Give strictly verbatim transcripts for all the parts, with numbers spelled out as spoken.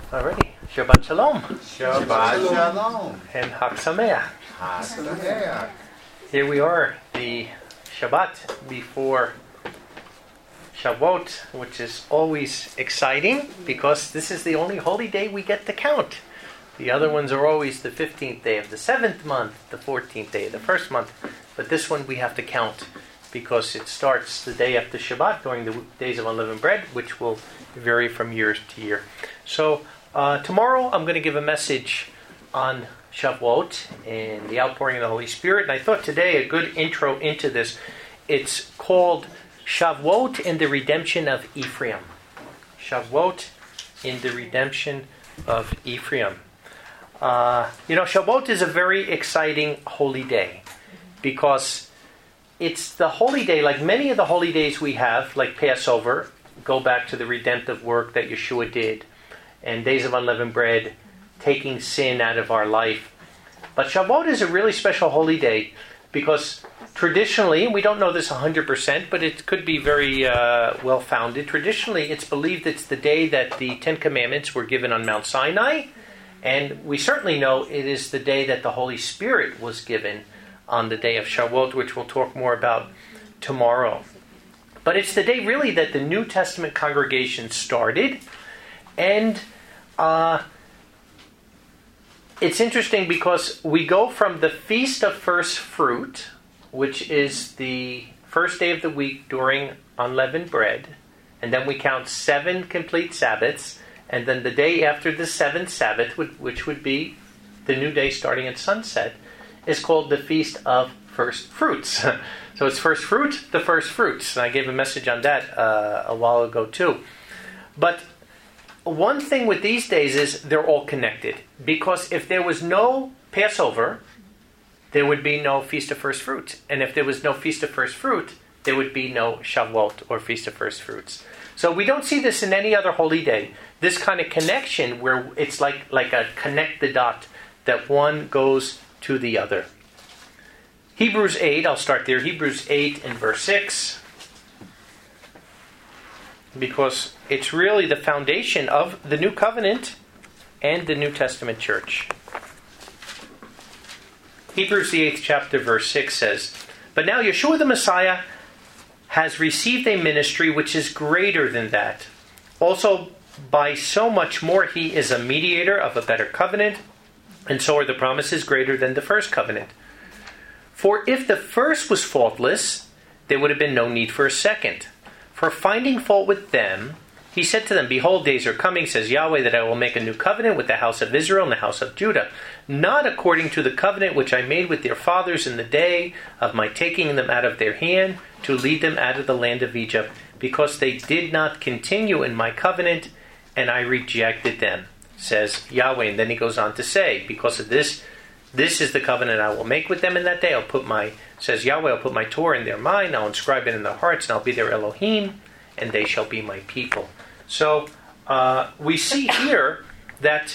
Alrighty, Shabbat Shalom. Shabbat Shalom. And Chag Sameach. Chag Sameach. Here we are, the Shabbat before Shavuot, which is always exciting because this is the only holy day we get to count. The other ones are always the fifteenth day of the seventh month, the fourteenth day of the first month, but this one we have to count because it starts the day after Shabbat during the days of unleavened bread, which will vary from year to year. So uh, tomorrow I'm going to give a message on Shavuot and the outpouring of the Holy Spirit, and I thought today a good intro into this. It's called Shavuot in the Redemption of Ephraim. Shavuot in the Redemption of Ephraim. Uh, you know, Shavuot is a very exciting holy day because it's the holy day, like many of the holy days we have, like Passover, go back to the redemptive work that Yeshua did, and Days of Unleavened Bread, taking sin out of our life. But Shavuot is a really special holy day because traditionally, we don't know this one hundred percent, but it could be very uh, well-founded. Traditionally, it's believed it's the day that the Ten Commandments were given on Mount Sinai, and we certainly know it is the day that the Holy Spirit was given on the day of Shavuot, which we'll talk more about tomorrow. But it's the day really that the New Testament congregation started, and uh, it's interesting because we go from the Feast of First Fruit, which is the first day of the week during unleavened bread, and then we count seven complete Sabbaths, and then the day after the seventh Sabbath, which would be the new day starting at sunset, is called the Feast of First Fruits. So it's first fruit, the first fruits. And I gave a message on that uh, a while ago too. But one thing with these days is they're all connected. Because if there was no Passover, there would be no Feast of First Fruits. And if there was no Feast of First Fruit, there would be no Shavuot or Feast of First Fruits. So we don't see this in any other holy day. This kind of connection where it's like, like a connect the dot, that one goes to the other. Hebrews eight, I'll start there. Hebrews eight and verse six. Because it's really the foundation of the New Covenant and the New Testament church. Hebrews the eighth chapter verse six says, "But now Yeshua the Messiah has received a ministry which is greater than that. Also by so much more he is a mediator of a better covenant, and so are the promises greater than the first covenant. For if the first was faultless, there would have been no need for a second. For finding fault with them, he said to them, Behold, days are coming, says Yahweh, that I will make a new covenant with the house of Israel and the house of Judah, not according to the covenant which I made with their fathers in the day of my taking them out of their hand to lead them out of the land of Egypt, because they did not continue in my covenant, and I rejected them, says Yahweh." And then he goes on to say, because of this, this is the covenant I will make with them in that day. I'll put my, says Yahweh, I'll put my Torah in their mind, I'll inscribe it in their hearts, and I'll be their Elohim, and they shall be my people. So uh, we see here that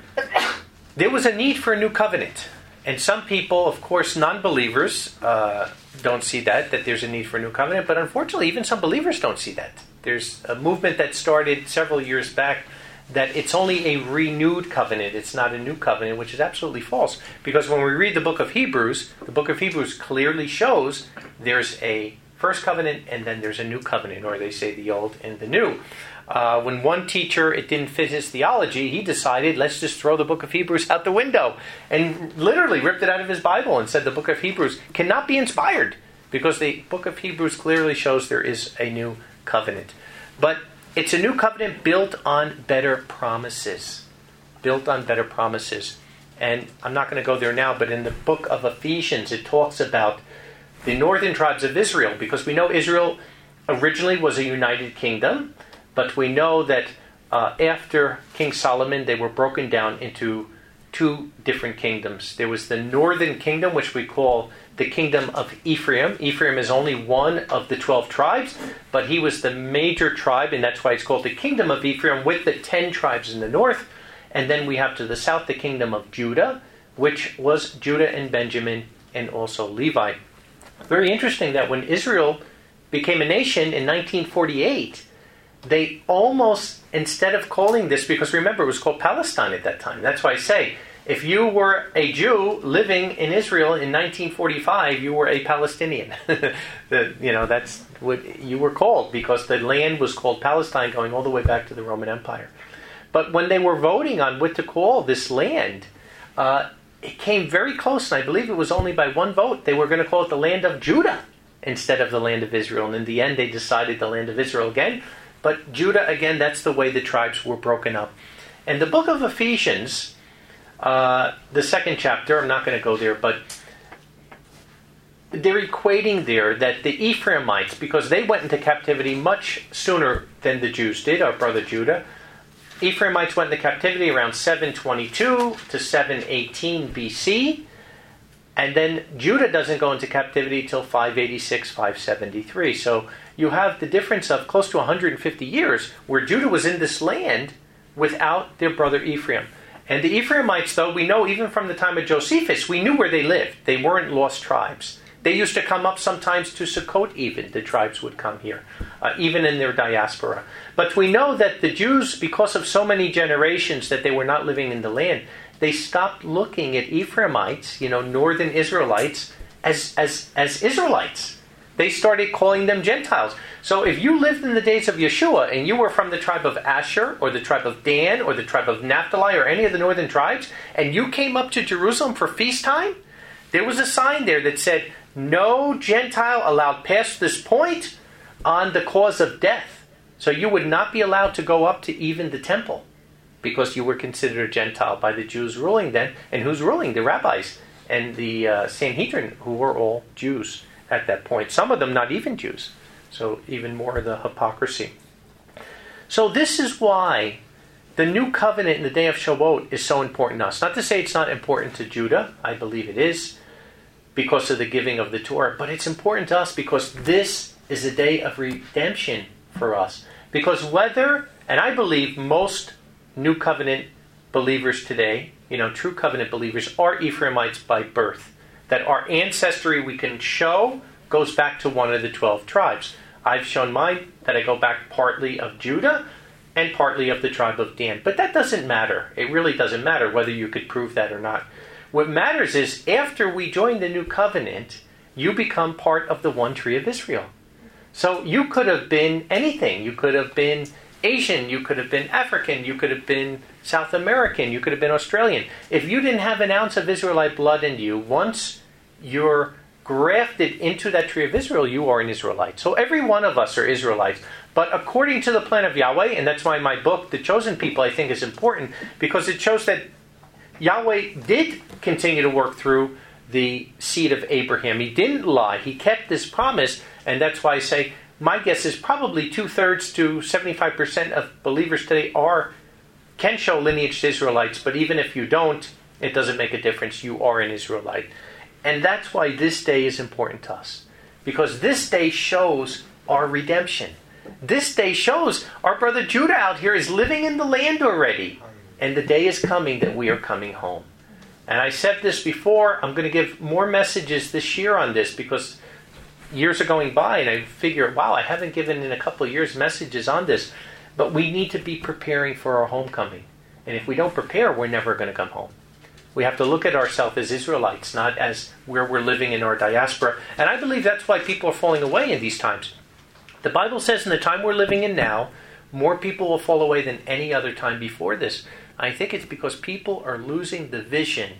there was a need for a new covenant. And some people, of course, non-believers, uh, don't see that, that there's a need for a new covenant. But unfortunately, even some believers don't see that. There's a movement that started several years back that it's only a renewed covenant. It's not a new covenant, which is absolutely false. Because when we read the book of Hebrews, the book of Hebrews clearly shows there's a first covenant and then there's a new covenant, or they say the old and the new. Uh, when one teacher, it didn't fit his theology, he decided, let's just throw the book of Hebrews out the window, and literally ripped it out of his Bible and said the book of Hebrews cannot be inspired, because the book of Hebrews clearly shows there is a new covenant. But it's a new covenant built on better promises. Built on better promises. And I'm not going to go there now, but in the book of Ephesians, it talks about the northern tribes of Israel, because we know Israel originally was a united kingdom, but we know that uh, after King Solomon, they were broken down into two different kingdoms. There was the northern kingdom, which we call the kingdom of Ephraim. Ephraim is only one of the twelve tribes, but he was the major tribe, and that's why it's called the kingdom of Ephraim, with the ten tribes in the north. And then we have to the south the kingdom of Judah, which was Judah and Benjamin, and also Levi. Very interesting that when Israel became a nation in nineteen forty-eight, they almost, instead of calling this, because remember, it was called Palestine at that time. That's why I say, if you were a Jew living in Israel in nineteen forty-five, you were a Palestinian. the, you know, that's what you were called, because the land was called Palestine going all the way back to the Roman Empire. But when they were voting on what to call this land, uh, it came very close, and I believe it was only by one vote. They were going to call it the land of Judah instead of the land of Israel. And in the end, they decided the land of Israel again. But Judah, again, that's the way the tribes were broken up. And the book of Ephesians, uh, the second chapter, I'm not going to go there, but they're equating there that the Ephraimites, because they went into captivity much sooner than the Jews did, our brother Judah, Ephraimites went into captivity around seven twenty-two to seven eighteen B C, and then Judah doesn't go into captivity till five eighty-six, five seventy-three. So you have the difference of close to one hundred fifty years where Judah was in this land without their brother Ephraim. And the Ephraimites, though, we know even from the time of Josephus, we knew where they lived. They weren't lost tribes. They used to come up sometimes to Sukkot even. The tribes would come here, uh, even in their diaspora. But we know that the Jews, because of so many generations that they were not living in the land, they stopped looking at Ephraimites, you know, northern Israelites, as, as, as Israelites. They started calling them Gentiles. So if you lived in the days of Yeshua and you were from the tribe of Asher or the tribe of Dan or the tribe of Naphtali or any of the northern tribes, and you came up to Jerusalem for feast time, there was a sign there that said, no Gentile allowed past this point on the cause of death. So you would not be allowed to go up to even the temple because you were considered a Gentile by the Jews ruling then. And who's ruling? The rabbis and the uh, Sanhedrin, who were all Jews at that point. Some of them not even Jews. So even more of the hypocrisy. So this is why the new covenant in the day of Shavuot is so important to us. Not to say it's not important to Judah. I believe it is, because of the giving of the Torah. But it's important to us because this is a day of redemption for us. Because whether, and I believe most New Covenant believers today, you know, true covenant believers, are Ephraimites by birth. That our ancestry we can show goes back to one of the twelve tribes. I've shown mine that I go back partly of Judah and partly of the tribe of Dan. But that doesn't matter. It really doesn't matter whether you could prove that or not. What matters is, after we join the new covenant, you become part of the one tree of Israel. So you could have been anything. You could have been Asian, you could have been African, you could have been South American, you could have been Australian. If you didn't have an ounce of Israelite blood in you, once you're grafted into that tree of Israel, you are an Israelite. So every one of us are Israelites. But according to the plan of Yahweh, and that's why my book, The Chosen People, I think is important, because it shows that Yahweh did continue to work through the seed of Abraham. He didn't lie. He kept this promise. And that's why I say, my guess is probably two-thirds to seventy-five percent of believers today are can show lineage to Israelites. But even if you don't, it doesn't make a difference. You are an Israelite. And that's why this day is important to us. Because this day shows our redemption. This day shows our brother Judah out here is living in the land already. And the day is coming that we are coming home. And I said this before, I'm going to give more messages this year on this because years are going by and I figure, wow, I haven't given in a couple of years messages on this. But we need to be preparing for our homecoming. And if we don't prepare, we're never going to come home. We have to look at ourselves as Israelites, not as where we're living in our diaspora. And I believe that's why people are falling away in these times. The Bible says in the time we're living in now, more people will fall away than any other time before this. I think it's because people are losing the vision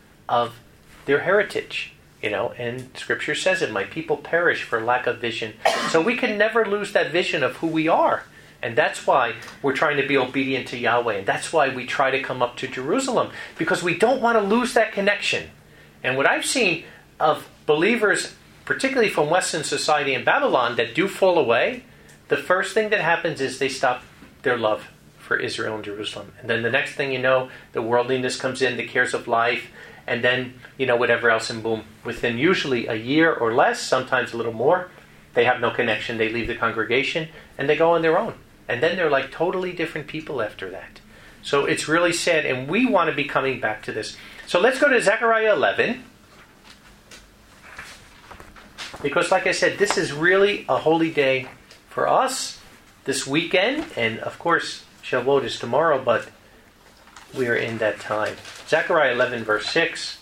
of their heritage, you know, and Scripture says it, my people perish for lack of vision. So we can never lose that vision of who we are. And that's why we're trying to be obedient to Yahweh. And that's why we try to come up to Jerusalem, because we don't want to lose that connection. And what I've seen of believers, particularly from Western society in Babylon, that do fall away, the first thing that happens is they stop their love for Israel and Jerusalem. And then the next thing you know, the worldliness comes in, the cares of life, and then, you know, whatever else, and boom. Within usually a year or less, sometimes a little more, they have no connection. They leave the congregation, and they go on their own. And then they're like totally different people after that. So it's really sad, and we want to be coming back to this. So let's go to Zechariah eleven. Because like I said, this is really a holy day for us this weekend, and of course Shavuot is tomorrow, but we are in that time. Zechariah eleven verse six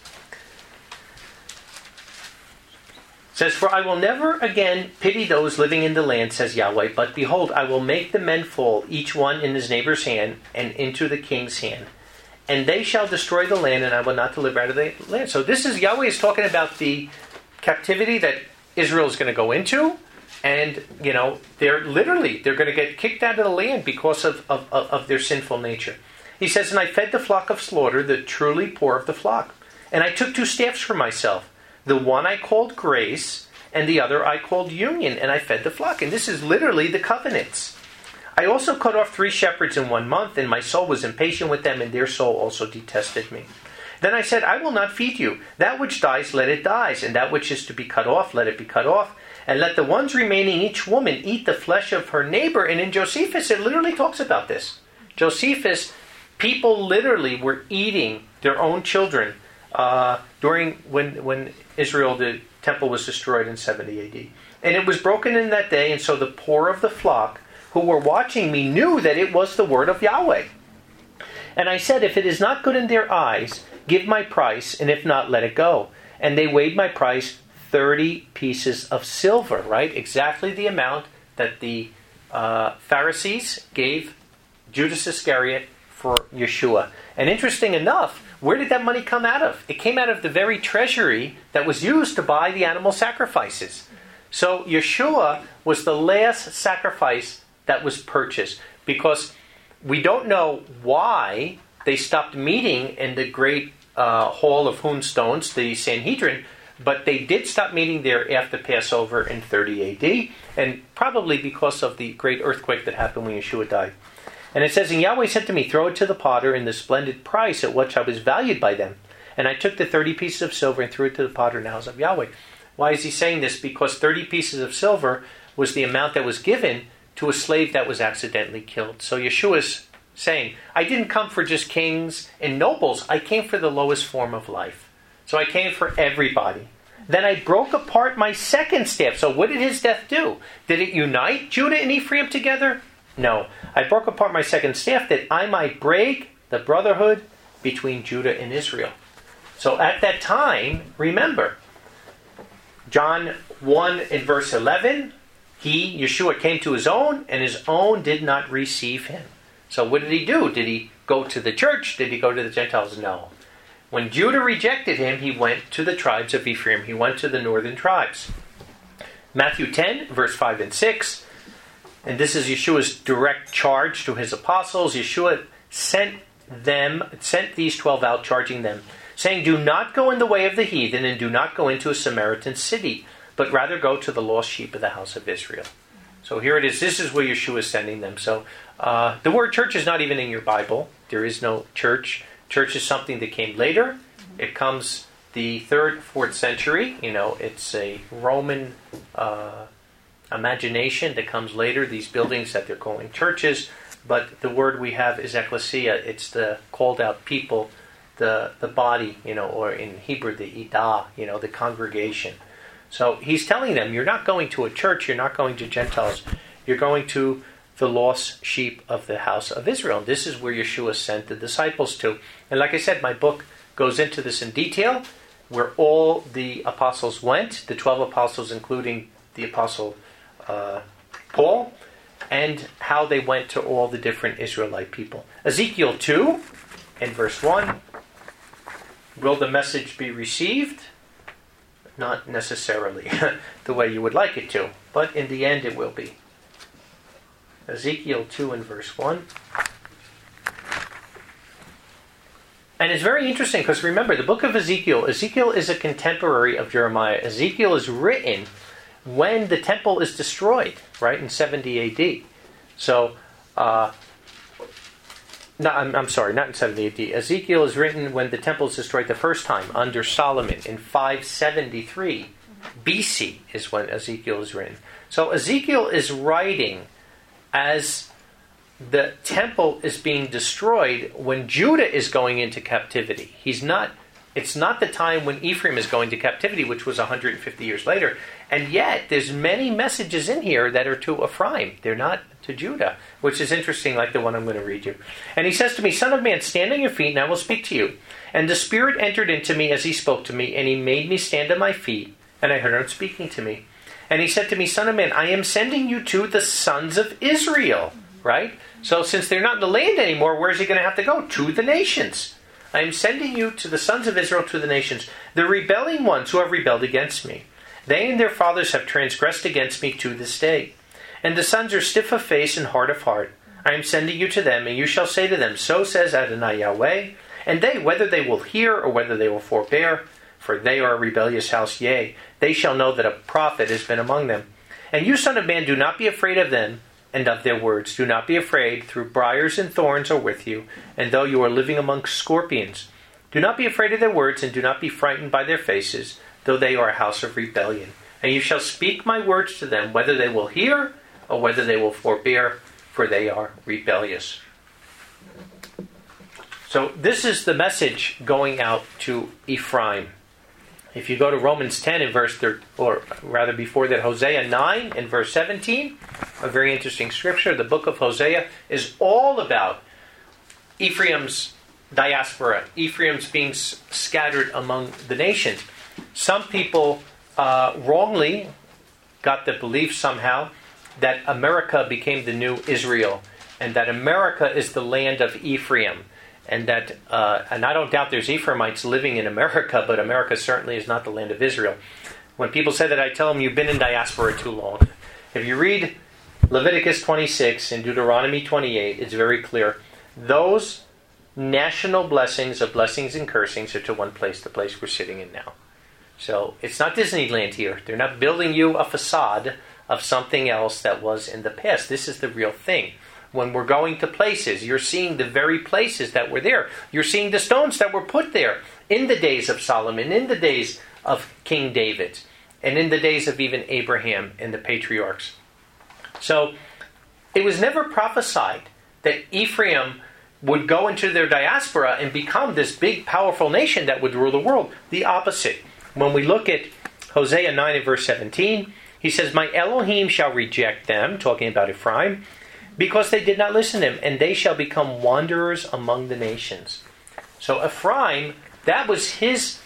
says, "For I will never again pity those living in the land, says Yahweh, but behold, I will make the men fall, each one in his neighbor's hand, and into the king's hand. And they shall destroy the land, and I will not deliver out of the land." So this is, Yahweh is talking about the captivity that Israel is going to go into. And, you know, they're literally, they're going to get kicked out of the land because of, of, of their sinful nature. He says, "And I fed the flock of slaughter, the truly poor of the flock. And I took two staffs for myself. The one I called grace, and the other I called union, and I fed the flock." And this is literally the covenants. "I also cut off three shepherds in one month, and my soul was impatient with them, and their soul also detested me. Then I said, I will not feed you. That which dies, let it die, and that which is to be cut off, let it be cut off. And let the ones remaining, each woman, eat the flesh of her neighbor." And in Josephus, it literally talks about this. Josephus, people literally were eating their own children uh, during when when Israel, the temple was destroyed in seventy A D. "And it was broken in that day, and so the poor of the flock who were watching me knew that it was the word of Yahweh. And I said, if it is not good in their eyes, give my price, and if not, let it go. And they weighed my price, thirty pieces of silver," right? Exactly the amount that the uh, Pharisees gave Judas Iscariot for Yeshua. And interesting enough, where did that money come out of? It came out of the very treasury that was used to buy the animal sacrifices. So Yeshua was the last sacrifice that was purchased, because we don't know why they stopped meeting in the great uh, hall of hewn stones, the Sanhedrin, but they did stop meeting there after Passover in thirty A D, and probably because of the great earthquake that happened when Yeshua died. And it says, "And Yahweh said to me, throw it to the potter in the splendid price at which I was valued by them. And I took the thirty pieces of silver and threw it to the potter in the house of Yahweh." Why is he saying this? Because thirty pieces of silver was the amount that was given to a slave that was accidentally killed. So Yeshua's saying, I didn't come for just kings and nobles. I came for the lowest form of life. So I came for everybody. Then I broke apart my second staff. So what did his death do? Did it unite Judah and Ephraim together? No. I broke apart my second staff that I might break the brotherhood between Judah and Israel. So at that time, remember, John one in verse eleven, he, Yeshua, came to his own, and his own did not receive him. So what did he do? Did he go to the church? Did he go to the Gentiles? No. When Judah rejected him, he went to the tribes of Ephraim. He went to the northern tribes. Matthew ten, verse five and six. And this is Yeshua's direct charge to his apostles. Yeshua sent them, sent these twelve out, charging them, saying, "Do not go in the way of the heathen, and do not go into a Samaritan city, but rather go to the lost sheep of the house of Israel." So here it is. This is where Yeshua is sending them. So uh, the word church is not even in your Bible. There is no church. Church is something that came later. It comes the third, fourth century. You know, it's a Roman uh, imagination that comes later. These buildings that they're calling churches, but the word we have is ecclesia. It's the called out people, the the body. You know, or in Hebrew the idah. You know, the congregation. So he's telling them, you're not going to a church. You're not going to Gentiles. You're going to the lost sheep of the house of Israel. This is where Yeshua sent the disciples to. And like I said, my book goes into this in detail, where all the apostles went, the twelve apostles, including the apostle uh, Paul, and how they went to all the different Israelite people. Ezekiel two, in verse one, will the message be received? Not necessarily the way you would like it to, but in the end it will be. Ezekiel two and verse one. And it's very interesting because remember, the book of Ezekiel, Ezekiel is a contemporary of Jeremiah. Ezekiel is written when the temple is destroyed, right, in seventy A D. So, uh, no, I'm, I'm sorry, not in seventy A D. Ezekiel is written when the temple is destroyed the first time under Solomon in five seventy-three B C is when Ezekiel is written. So Ezekiel is writing as the temple is being destroyed when Judah is going into captivity. He's not It's not the time when Ephraim is going to captivity, which was one hundred fifty years later. And yet, there's many messages in here that are to Ephraim. They're not to Judah, which is interesting, like the one I'm going to read you. And he says to me, Son of man, stand on your feet, and I will speak to you. And the Spirit entered into me as he spoke to me, and he made me stand on my feet, and I heard him speaking to me. And he said to me, Son of man, I am sending you to the sons of Israel. Right? So since they're not in the land anymore, where's he going to have to go? To the nations. I am sending you to the sons of Israel, to the nations, the rebelling ones who have rebelled against me. They and their fathers have transgressed against me to this day. And the sons are stiff of face and hard of heart. I am sending you to them, and you shall say to them, So says Adonai Yahweh. And they, whether they will hear or whether they will forbear, for they are a rebellious house, yea, they shall know that a prophet has been among them. And you, son of man, do not be afraid of them, and of their words. Do not be afraid, through briars and thorns are with you, and though you are living among scorpions. Do not be afraid of their words, and do not be frightened by their faces, though they are a house of rebellion. And you shall speak my words to them, whether they will hear, or whether they will forbear, for they are rebellious. So this is the message going out to Ephraim. If you go to Romans ten in verse thirteen, or rather before that, Hosea nine in verse seventeen, a very interesting scripture. The book of Hosea is all about Ephraim's diaspora, Ephraim's being s- scattered among the nations. Some people uh, wrongly got the belief somehow that America became the new Israel, and that America is the land of Ephraim. And that, uh, and I don't doubt there's Ephraimites living in America, but America certainly is not the land of Israel. When people say that, I tell them, you've been in diaspora too long. If you read Leviticus twenty-six and Deuteronomy twenty-eight, it's very clear. Those national blessings of blessings and cursings are to one place, the place we're sitting in now. So it's not Disneyland here. They're not building you a facade of something else that was in the past. This is the real thing. When we're going to places, you're seeing the very places that were there. You're seeing the stones that were put there in the days of Solomon, in the days of King David, and in the days of even Abraham and the patriarchs. So it was never prophesied that Ephraim would go into their diaspora and become this big, powerful nation that would rule the world. The opposite. When we look at Hosea nine and verse seventeen, he says, My Elohim shall reject them, talking about Ephraim, because they did not listen to him, and they shall become wanderers among the nations. So Ephraim, that was his,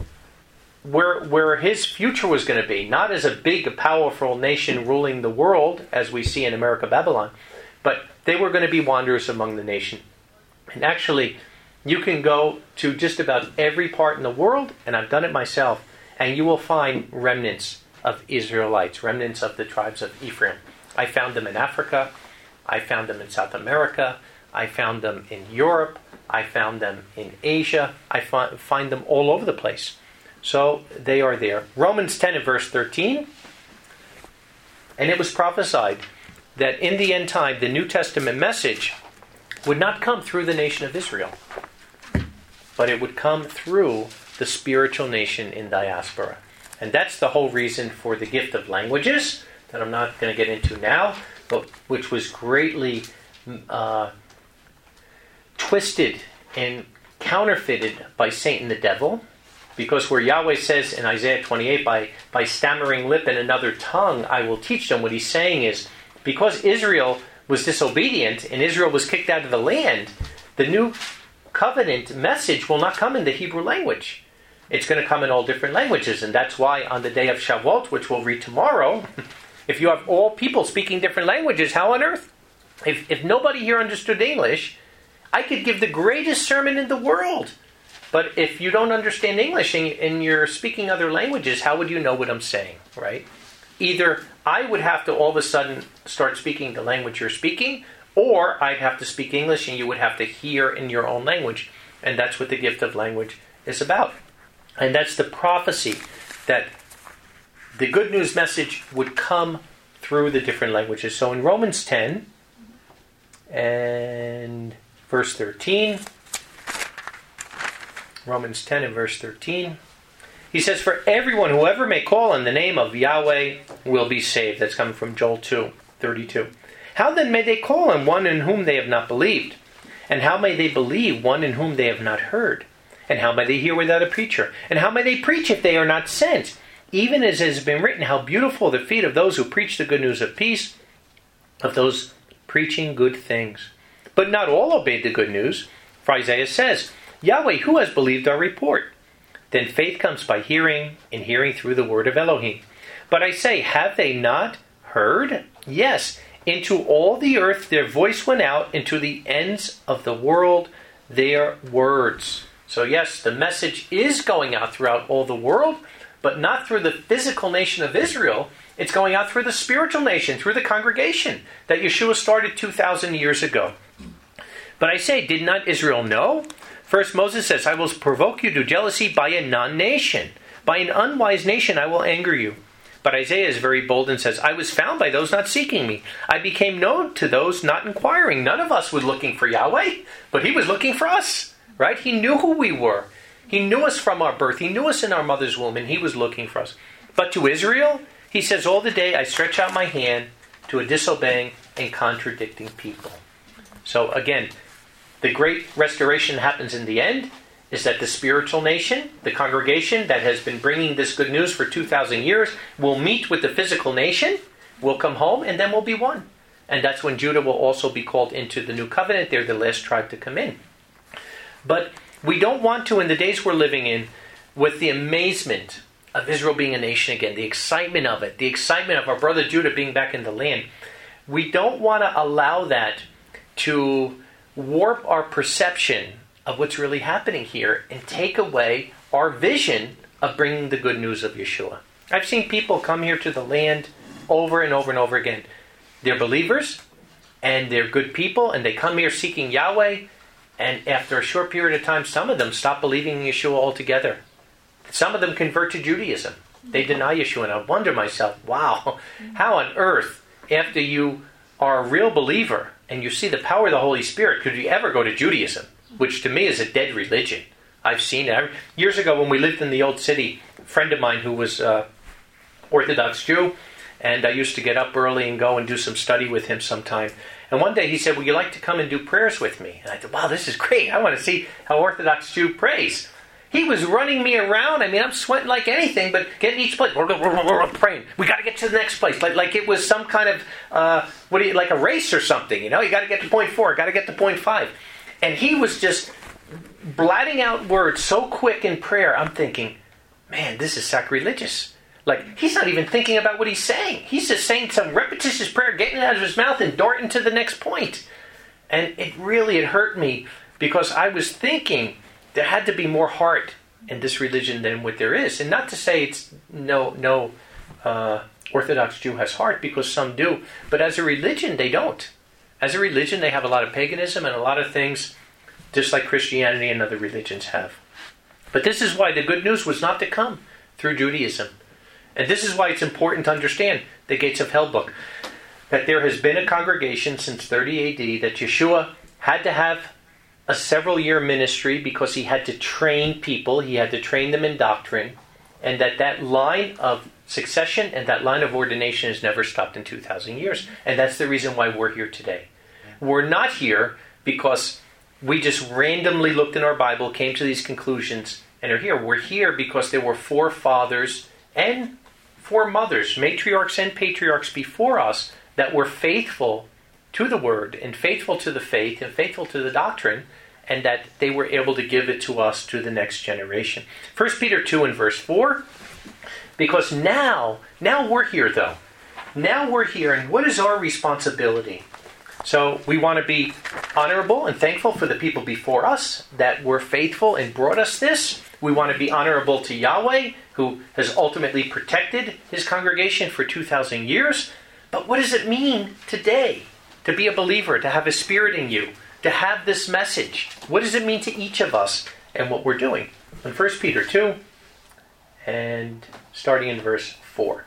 where, where his future was going to be. Not as a big, powerful nation ruling the world, as we see in America, Babylon, but they were going to be wanderers among the nation. And actually, you can go to just about every part in the world, and I've done it myself, and you will find remnants of Israelites, remnants of the tribes of Ephraim. I found them in Africa. I found them in South America. I found them in Europe. I found them in Asia. I fi- find them all over the place. So they are there. Romans ten and verse thirteen. And it was prophesied that in the end time, the New Testament message would not come through the nation of Israel, but it would come through the spiritual nation in diaspora. And that's the whole reason for the gift of languages, that I'm not going to get into now, but which was greatly uh, twisted and counterfeited by Satan the devil. Because where Yahweh says in Isaiah twenty-eight, by, by stammering lip and another tongue I will teach them, what he's saying is, because Israel was disobedient and Israel was kicked out of the land, the new covenant message will not come in the Hebrew language. It's going to come in all different languages. And that's why on the day of Shavuot, which we'll read tomorrow, if you have all people speaking different languages, how on earth? If, if nobody here understood English, I could give the greatest sermon in the world. But if you don't understand English and, and you're speaking other languages, how would you know what I'm saying, right? Either I would have to all of a sudden start speaking the language you're speaking, or I'd have to speak English and you would have to hear in your own language. And that's what the gift of language is about. And that's the prophecy, that the good news message would come through the different languages. So in Romans ten and verse thirteen, Romans ten and verse thirteen, he says, For everyone, whoever may call on the name of Yahweh will be saved. That's coming from Joel two thirty-two. How then may they call on one in whom they have not believed? And how may they believe one in whom they have not heard? And how may they hear without a preacher? And how may they preach if they are not sent? Even as it has been written, how beautiful are the feet of those who preach the good news of peace, of those preaching good things. But not all obeyed the good news. For Isaiah says, Yahweh, who has believed our report? Then faith comes by hearing, and hearing through the word of Elohim. But I say, have they not heard? Yes, into all the earth their voice went out, into the ends of the world their words. So yes, the message is going out throughout all the world, but not through the physical nation of Israel. It's going out through the spiritual nation, through the congregation that Yeshua started two thousand years ago. But I say, did not Israel know? First Moses says, I will provoke you to jealousy by a non-nation. By an unwise nation I will anger you. But Isaiah is very bold and says, I was found by those not seeking me. I became known to those not inquiring. None of us was looking for Yahweh, but he was looking for us, right? He knew who we were. He knew us from our birth. He knew us in our mother's womb, and he was looking for us. But to Israel, he says, all the day I stretch out my hand to a disobeying and contradicting people. So again, the great restoration happens in the end, is that the spiritual nation, the congregation that has been bringing this good news for two thousand years, will meet with the physical nation, will come home, and then will be one. And that's when Judah will also be called into the new covenant. They're the last tribe to come in. But we don't want to, in the days we're living in, with the amazement of Israel being a nation again, the excitement of it, the excitement of our brother Judah being back in the land, we don't want to allow that to warp our perception of what's really happening here and take away our vision of bringing the good news of Yeshua. I've seen people come here to the land over and over and over again. They're believers, and they're good people, and they come here seeking Yahweh, and after a short period of time, some of them stop believing in Yeshua altogether. Some of them convert to Judaism. They deny Yeshua, and I wonder myself, wow, how on earth, after you are a real believer, and you see the power of the Holy Spirit, could you ever go to Judaism? Which to me is a dead religion. I've seen it. Years ago when we lived in the old city, a friend of mine who was an Orthodox Jew, and I used to get up early and go and do some study with him sometime. And one day he said, would you like to come and do prayers with me? And I thought, wow, this is great. I want to see how Orthodox Jew prays. He was running me around. I mean, I'm sweating like anything, but getting each place, praying. We got to get to the next place. Like like it was some kind of, uh, what do you, like a race or something, you know? You got to get to point four, got to get to point five. And he was just blatting out words so quick in prayer. I'm thinking, man, this is sacrilegious. Like, he's not even thinking about what he's saying. He's just saying some repetitious prayer, getting it out of his mouth and darting to the next point. And it really, it hurt me because I was thinking there had to be more heart in this religion than what there is. And not to say it's no, no uh, Orthodox Jew has heart, because some do. But as a religion, they don't. As a religion, they have a lot of paganism and a lot of things just like Christianity and other religions have. But this is why the good news was not to come through Judaism. And this is why it's important to understand the Gates of Hell book. That there has been a congregation since thirty A D that Yeshua had to have a several year ministry because he had to train people. He had to train them in doctrine. And that that line of succession and that line of ordination has never stopped in two thousand years. And that's the reason why we're here today. We're not here because we just randomly looked in our Bible, came to these conclusions, and are here. We're here because there were four fathers and four mothers, matriarchs and patriarchs before us, that were faithful to the Word and faithful to the faith and faithful to the doctrine, and that they were able to give it to us to the next generation. First Peter two and verse four, because now, now we're here though. Now we're here, and what is our responsibility? So we want to be honorable and thankful for the people before us that were faithful and brought us this. We want to be honorable to Yahweh, who has ultimately protected his congregation for two thousand years. But what does it mean today to be a believer, to have a spirit in you, to have this message? What does it mean to each of us and what we're doing? In First Peter two, and starting in verse four.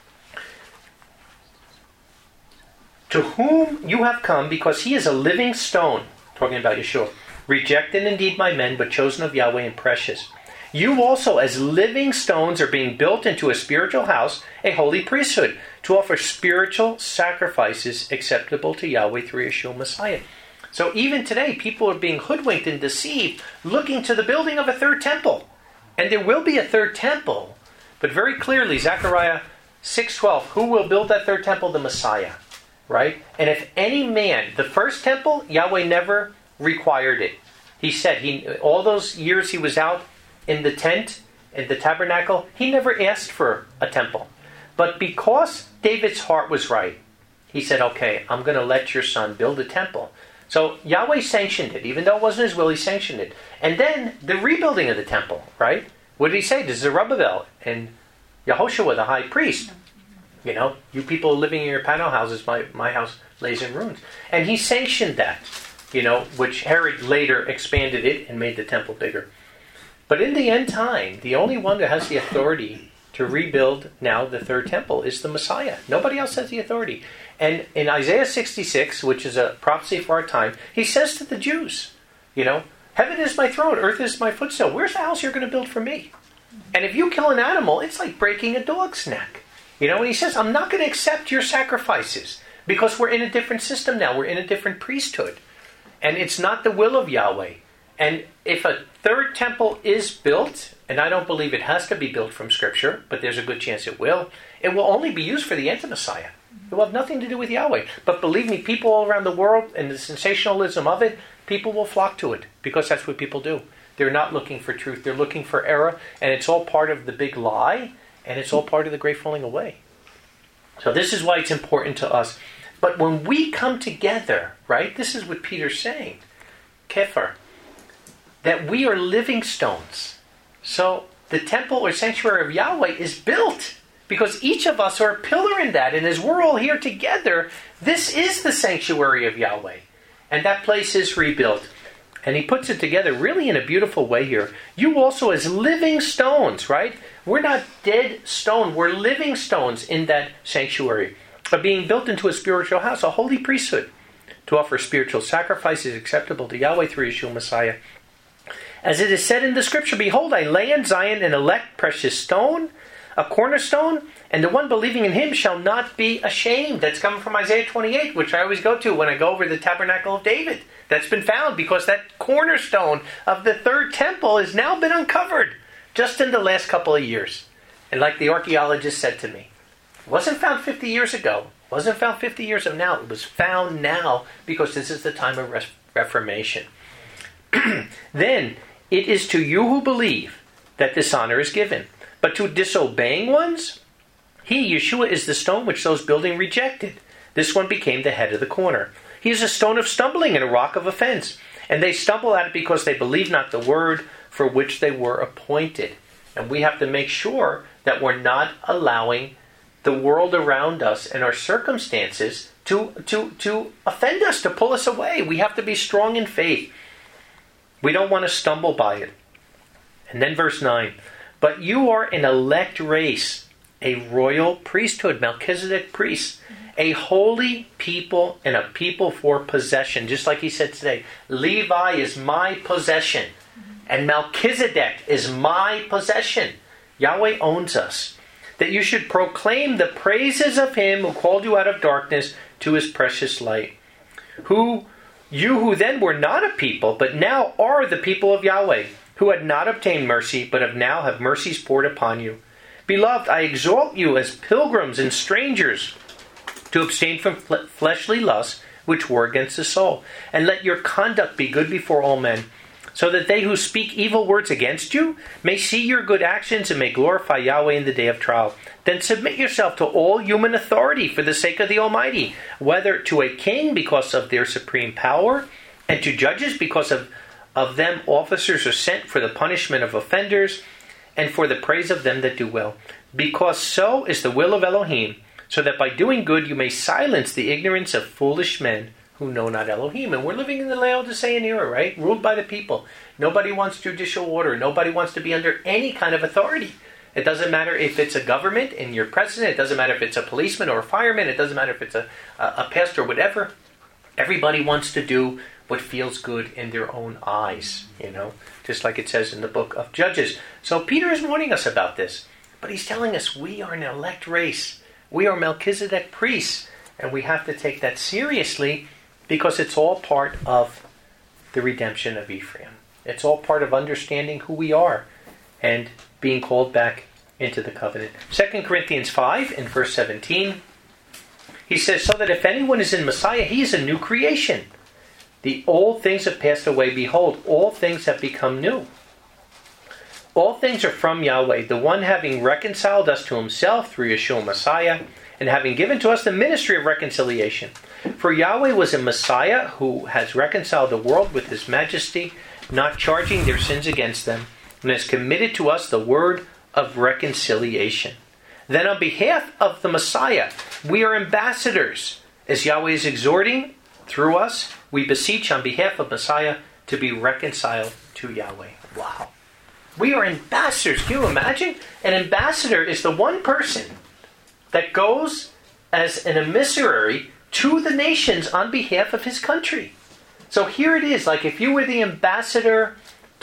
To whom you have come, because he is a living stone, talking about Yeshua, rejected indeed by men, but chosen of Yahweh and precious. You also, as living stones, are being built into a spiritual house, a holy priesthood, to offer spiritual sacrifices acceptable to Yahweh through Yeshua Messiah. So even today, people are being hoodwinked and deceived, looking to the building of a third temple. And there will be a third temple. But very clearly, Zechariah six twelve, who will build that third temple? The Messiah. Right? And if any man, the first temple, Yahweh never required it. He said, he all those years he was out in the tent, in the tabernacle, he never asked for a temple. But because David's heart was right, he said, okay, I'm going to let your son build a temple. So Yahweh sanctioned it. Even though it wasn't his will, he sanctioned it. And then the rebuilding of the temple, right? What did he say to Zerubbabel and Yehoshua, the high priest? You know, you people living in your panel houses, my, my house lays in ruins. And he sanctioned that, you know, which Herod later expanded it and made the temple bigger. But in the end time, the only one that has the authority to rebuild now the third temple is the Messiah. Nobody else has the authority. And in Isaiah sixty-six, which is a prophecy for our time, he says to the Jews, you know, heaven is my throne, earth is my footstool. Where's the house you're going to build for me? And if you kill an animal, it's like breaking a dog's neck. You know, and he says, I'm not going to accept your sacrifices because we're in a different system now. We're in a different priesthood. And it's not the will of Yahweh. And if a third temple is built, and I don't believe it has to be built from Scripture, but there's a good chance it will, it will only be used for the anti-Messiah. It will have nothing to do with Yahweh. But believe me, people all around the world, and the sensationalism of it, people will flock to it because that's what people do. They're not looking for truth. They're looking for error. And it's all part of the big lie. And it's all part of the great falling away. So this is why it's important to us. But when we come together, right, this is what Peter's saying, Kepher, that we are living stones. So the temple or sanctuary of Yahweh is built because each of us are a pillar in that. And as we're all here together, this is the sanctuary of Yahweh. And that place is rebuilt. And he puts it together really in a beautiful way here. You also as living stones, right? We're not dead stone. We're living stones in that sanctuary. But being built into a spiritual house, a holy priesthood, to offer spiritual sacrifices acceptable to Yahweh through Yeshua Messiah. As it is said in the Scripture, behold, I lay in Zion an elect precious stone, a cornerstone, and the one believing in him shall not be ashamed. That's coming from Isaiah twenty-eight, which I always go to when I go over the tabernacle of David. That's been found because that cornerstone of the third temple has now been uncovered just in the last couple of years. And like the archaeologist said to me, it wasn't found fifty years ago. It wasn't found fifty years of now. It was found now because this is the time of res- Reformation. Then it is to you who believe that this honor is given. But to disobeying ones, he, Yeshua, is the stone which those building rejected. This one became the head of the corner. He is a stone of stumbling and a rock of offense. And they stumble at it because they believe not the word for which they were appointed. And we have to make sure that we're not allowing the world around us and our circumstances to, to, to offend us, to pull us away. We have to be strong in faith. We don't want to stumble by it. And then verse nine. But you are an elect race, a royal priesthood, Melchizedek priests, a holy people and a people for possession. Just like he said today, Levi is my possession and Melchizedek is my possession. Yahweh owns us. That you should proclaim the praises of him who called you out of darkness to his precious light. Who you who then were not a people, but now are the people of Yahweh, who had not obtained mercy, but have now have mercies poured upon you. Beloved, I exhort you as pilgrims and strangers to abstain from fle- fleshly lusts which war against the soul, and let your conduct be good before all men, so that they who speak evil words against you may see your good actions and may glorify Yahweh in the day of trial. Then submit yourself to all human authority for the sake of the Almighty, whether to a king because of their supreme power, and to judges because of, of them officers are sent for the punishment of offenders, and for the praise of them that do well. Because so is the will of Elohim, so that by doing good you may silence the ignorance of foolish men who know not Elohim. And we're living in the Laodicean era, right? Ruled by the people. Nobody wants judicial order. Nobody wants to be under any kind of authority. It doesn't matter if it's a government and you're president. It doesn't matter if it's a policeman or a fireman. It doesn't matter if it's a, a, a pastor or whatever. Everybody wants to do what feels good in their own eyes, you know, just like it says in the book of Judges. So Peter is warning us about this, but he's telling us we are an elect race. We are Melchizedek priests, and we have to take that seriously Because it's all part of the redemption of Ephraim. It's all part of understanding who we are and being called back into the covenant. Second Corinthians five in verse seventeen, he says, so that if anyone is in Messiah, he is a new creation. The old things have passed away. Behold, all things have become new. All things are from Yahweh, the one having reconciled us to himself through Yeshua Messiah, and having given to us the ministry of reconciliation. For Yahweh was a Messiah who has reconciled the world with his majesty, not charging their sins against them, and has committed to us the word of reconciliation. Then on behalf of the Messiah, we are ambassadors. As Yahweh is exhorting through us, we beseech on behalf of Messiah to be reconciled to Yahweh. Wow. We are ambassadors. Can you imagine? An ambassador is the one person that goes as an emissary to the nations on behalf of his country. So here it is, like if you were the ambassador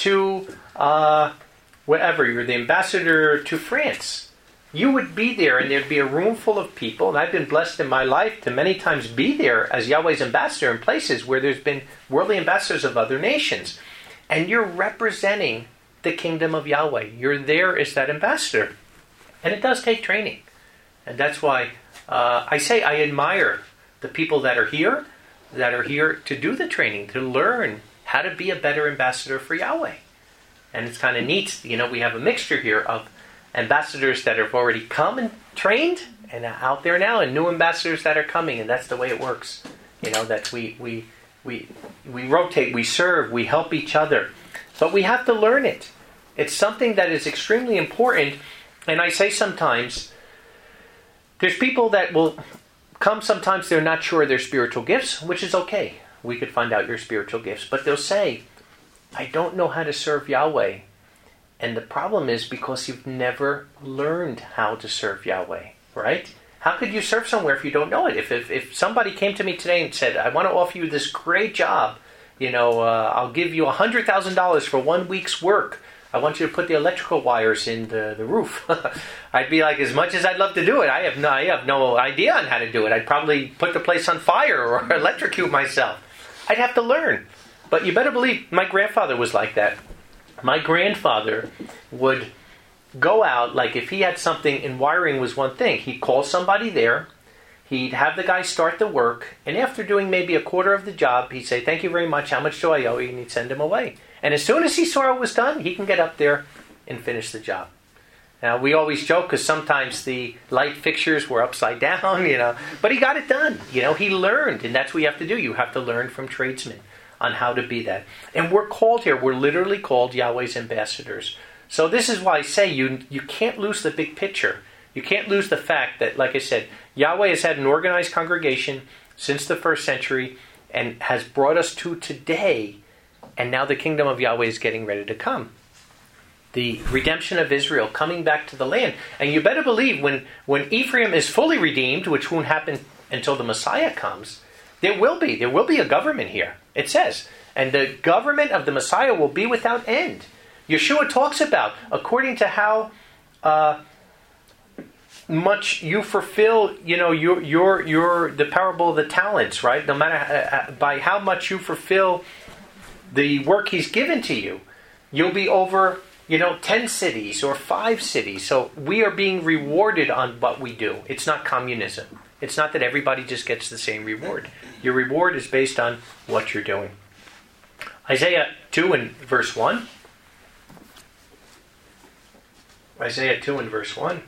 to uh, wherever, you're the ambassador to France, you would be there and there'd be a room full of people, and I've been blessed in my life to many times be there as Yahweh's ambassador in places where there's been worldly ambassadors of other nations. And you're representing the kingdom of Yahweh. You're there as that ambassador. And it does take training. And that's why uh, I say I admire the people that are here, that are here to do the training, to learn how to be a better ambassador for Yahweh. And it's kind of neat. You know, we have a mixture here of ambassadors that have already come and trained and are out there now, and new ambassadors that are coming. And that's the way it works. You know, that we we we we rotate, we serve, we help each other. But we have to learn it. It's something that is extremely important. And I say sometimes, there's people that will come, sometimes they're not sure of their spiritual gifts, which is okay. We could find out your spiritual gifts. But they'll say, I don't know how to serve Yahweh. And the problem is because you've never learned how to serve Yahweh, right? How could you serve somewhere if you don't know it? If if, if somebody came to me today and said, I want to offer you this great job, you know, uh, I'll give you one hundred thousand dollars for one week's work. I want you to put the electrical wires in the, the roof. I'd be like, as much as I'd love to do it, I have no I have no idea on how to do it. I'd probably put the place on fire or electrocute myself. I'd have to learn. But you better believe my grandfather was like that. My grandfather would go out, like if he had something, and wiring was one thing, he'd call somebody there, he'd have the guy start the work, and after doing maybe a quarter of the job, he'd say, thank you very much, how much do I owe you? And he'd send him away. And as soon as he saw it was done, he can get up there and finish the job. Now, we always joke because sometimes the light fixtures were upside down, you know, but he got it done. You know, he learned, and that's what you have to do. You have to learn from tradesmen on how to be that. And we're called here, we're literally called Yahweh's ambassadors. So this is why I say you you can't lose the big picture. You can't lose the fact that, like I said, Yahweh has had an organized congregation since the first century and has brought us to today, and now the kingdom of Yahweh is getting ready to come. The redemption of Israel coming back to the land. And you better believe when, when Ephraim is fully redeemed, which won't happen until the Messiah comes, there will be. There will be a government here. It says. And the government of the Messiah will be without end. Yeshua talks about, according to how uh, much you fulfill, you know, your your your the parable of the talents, right? No matter uh, by how much you fulfill the work He's given to you, you'll be over, you know, ten cities or five cities. So we are being rewarded on what we do. It's not communism. It's not that everybody just gets the same reward. Your reward is based on what you're doing. Isaiah two and verse one. Isaiah two and verse one.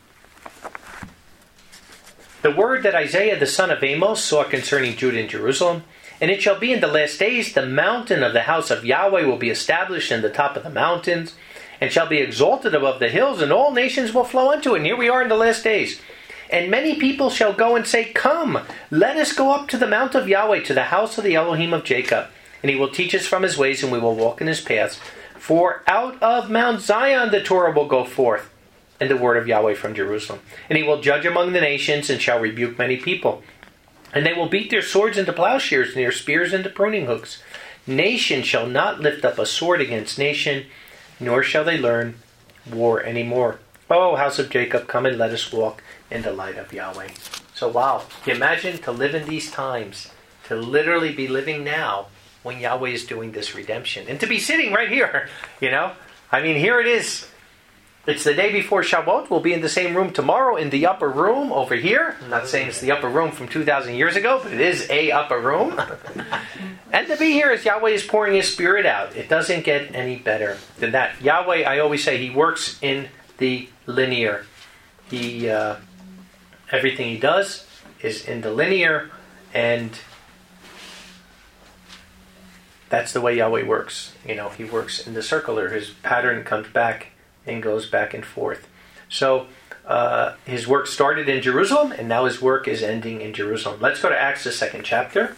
The word that Isaiah the son of Amos saw concerning Judah and Jerusalem. And it shall be in the last days, the mountain of the house of Yahweh will be established in the top of the mountains, and shall be exalted above the hills, and all nations will flow unto it. And here we are in the last days. And many people shall go and say, come, let us go up to the mount of Yahweh, to the house of the Elohim of Jacob. And he will teach us from his ways, and we will walk in his paths. For out of Mount Zion the Torah will go forth, and the word of Yahweh from Jerusalem. And he will judge among the nations, and shall rebuke many people. And they will beat their swords into plowshares, and their spears into pruning hooks. Nation shall not lift up a sword against nation, nor shall they learn war any more. O house of Jacob, come and let us walk in the light of Yahweh. So wow, can you imagine to live in these times to literally be living now when Yahweh is doing this redemption. And to be sitting right here, you know. I mean, here it is. It's the day before Shavuot. We'll be in the same room tomorrow in the upper room over here. I'm not saying it's the upper room from two thousand years ago, but it is a upper room. And to be here as Yahweh is pouring His Spirit out. It doesn't get any better than that. Yahweh, I always say, He works in the linear. He, uh, everything He does is in the linear, and that's the way Yahweh works. You know, He works in the circular. His pattern comes back and goes back and forth. So uh, His work started in Jerusalem, and now His work is ending in Jerusalem. Let's go to Acts, the second chapter.